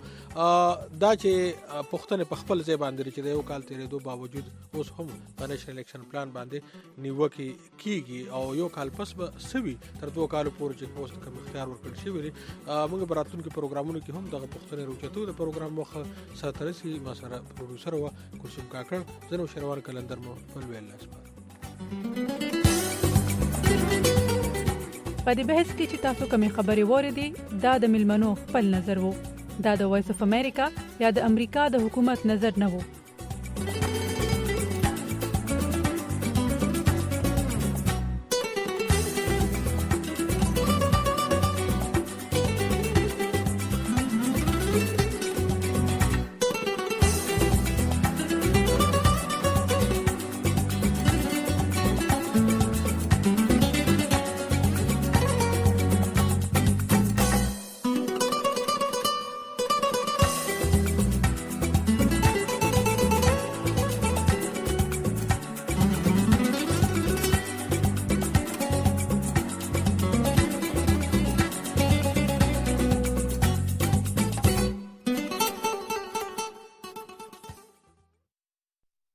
دا چې پښتنې په خپل ځای باندې چې د یو کال تېرېدو باوجود اوس هم په نیشنل الیکشن پلان باندې نیوکې کېږي او یو کال پس به څه وي تر دوه کالو پورې چې اوس کوم اختیار ورکړل شوی دی. موږ به راتلونکي پروګرامونو کې هم دغه پښتنې روچتو د پروګرام مخه ساعت رسي ما سره پروډوسر وه کلثوم کاکړ زه نو شروان کلندر مو خپل ویل لاسپاره. په دې بحث کې چې تاسو کومې خبرې واورېدې دا د ملمنو خپل نظر وو. دا د وایس اف امریکا یا د امریکا د حکومت نظر نه وو.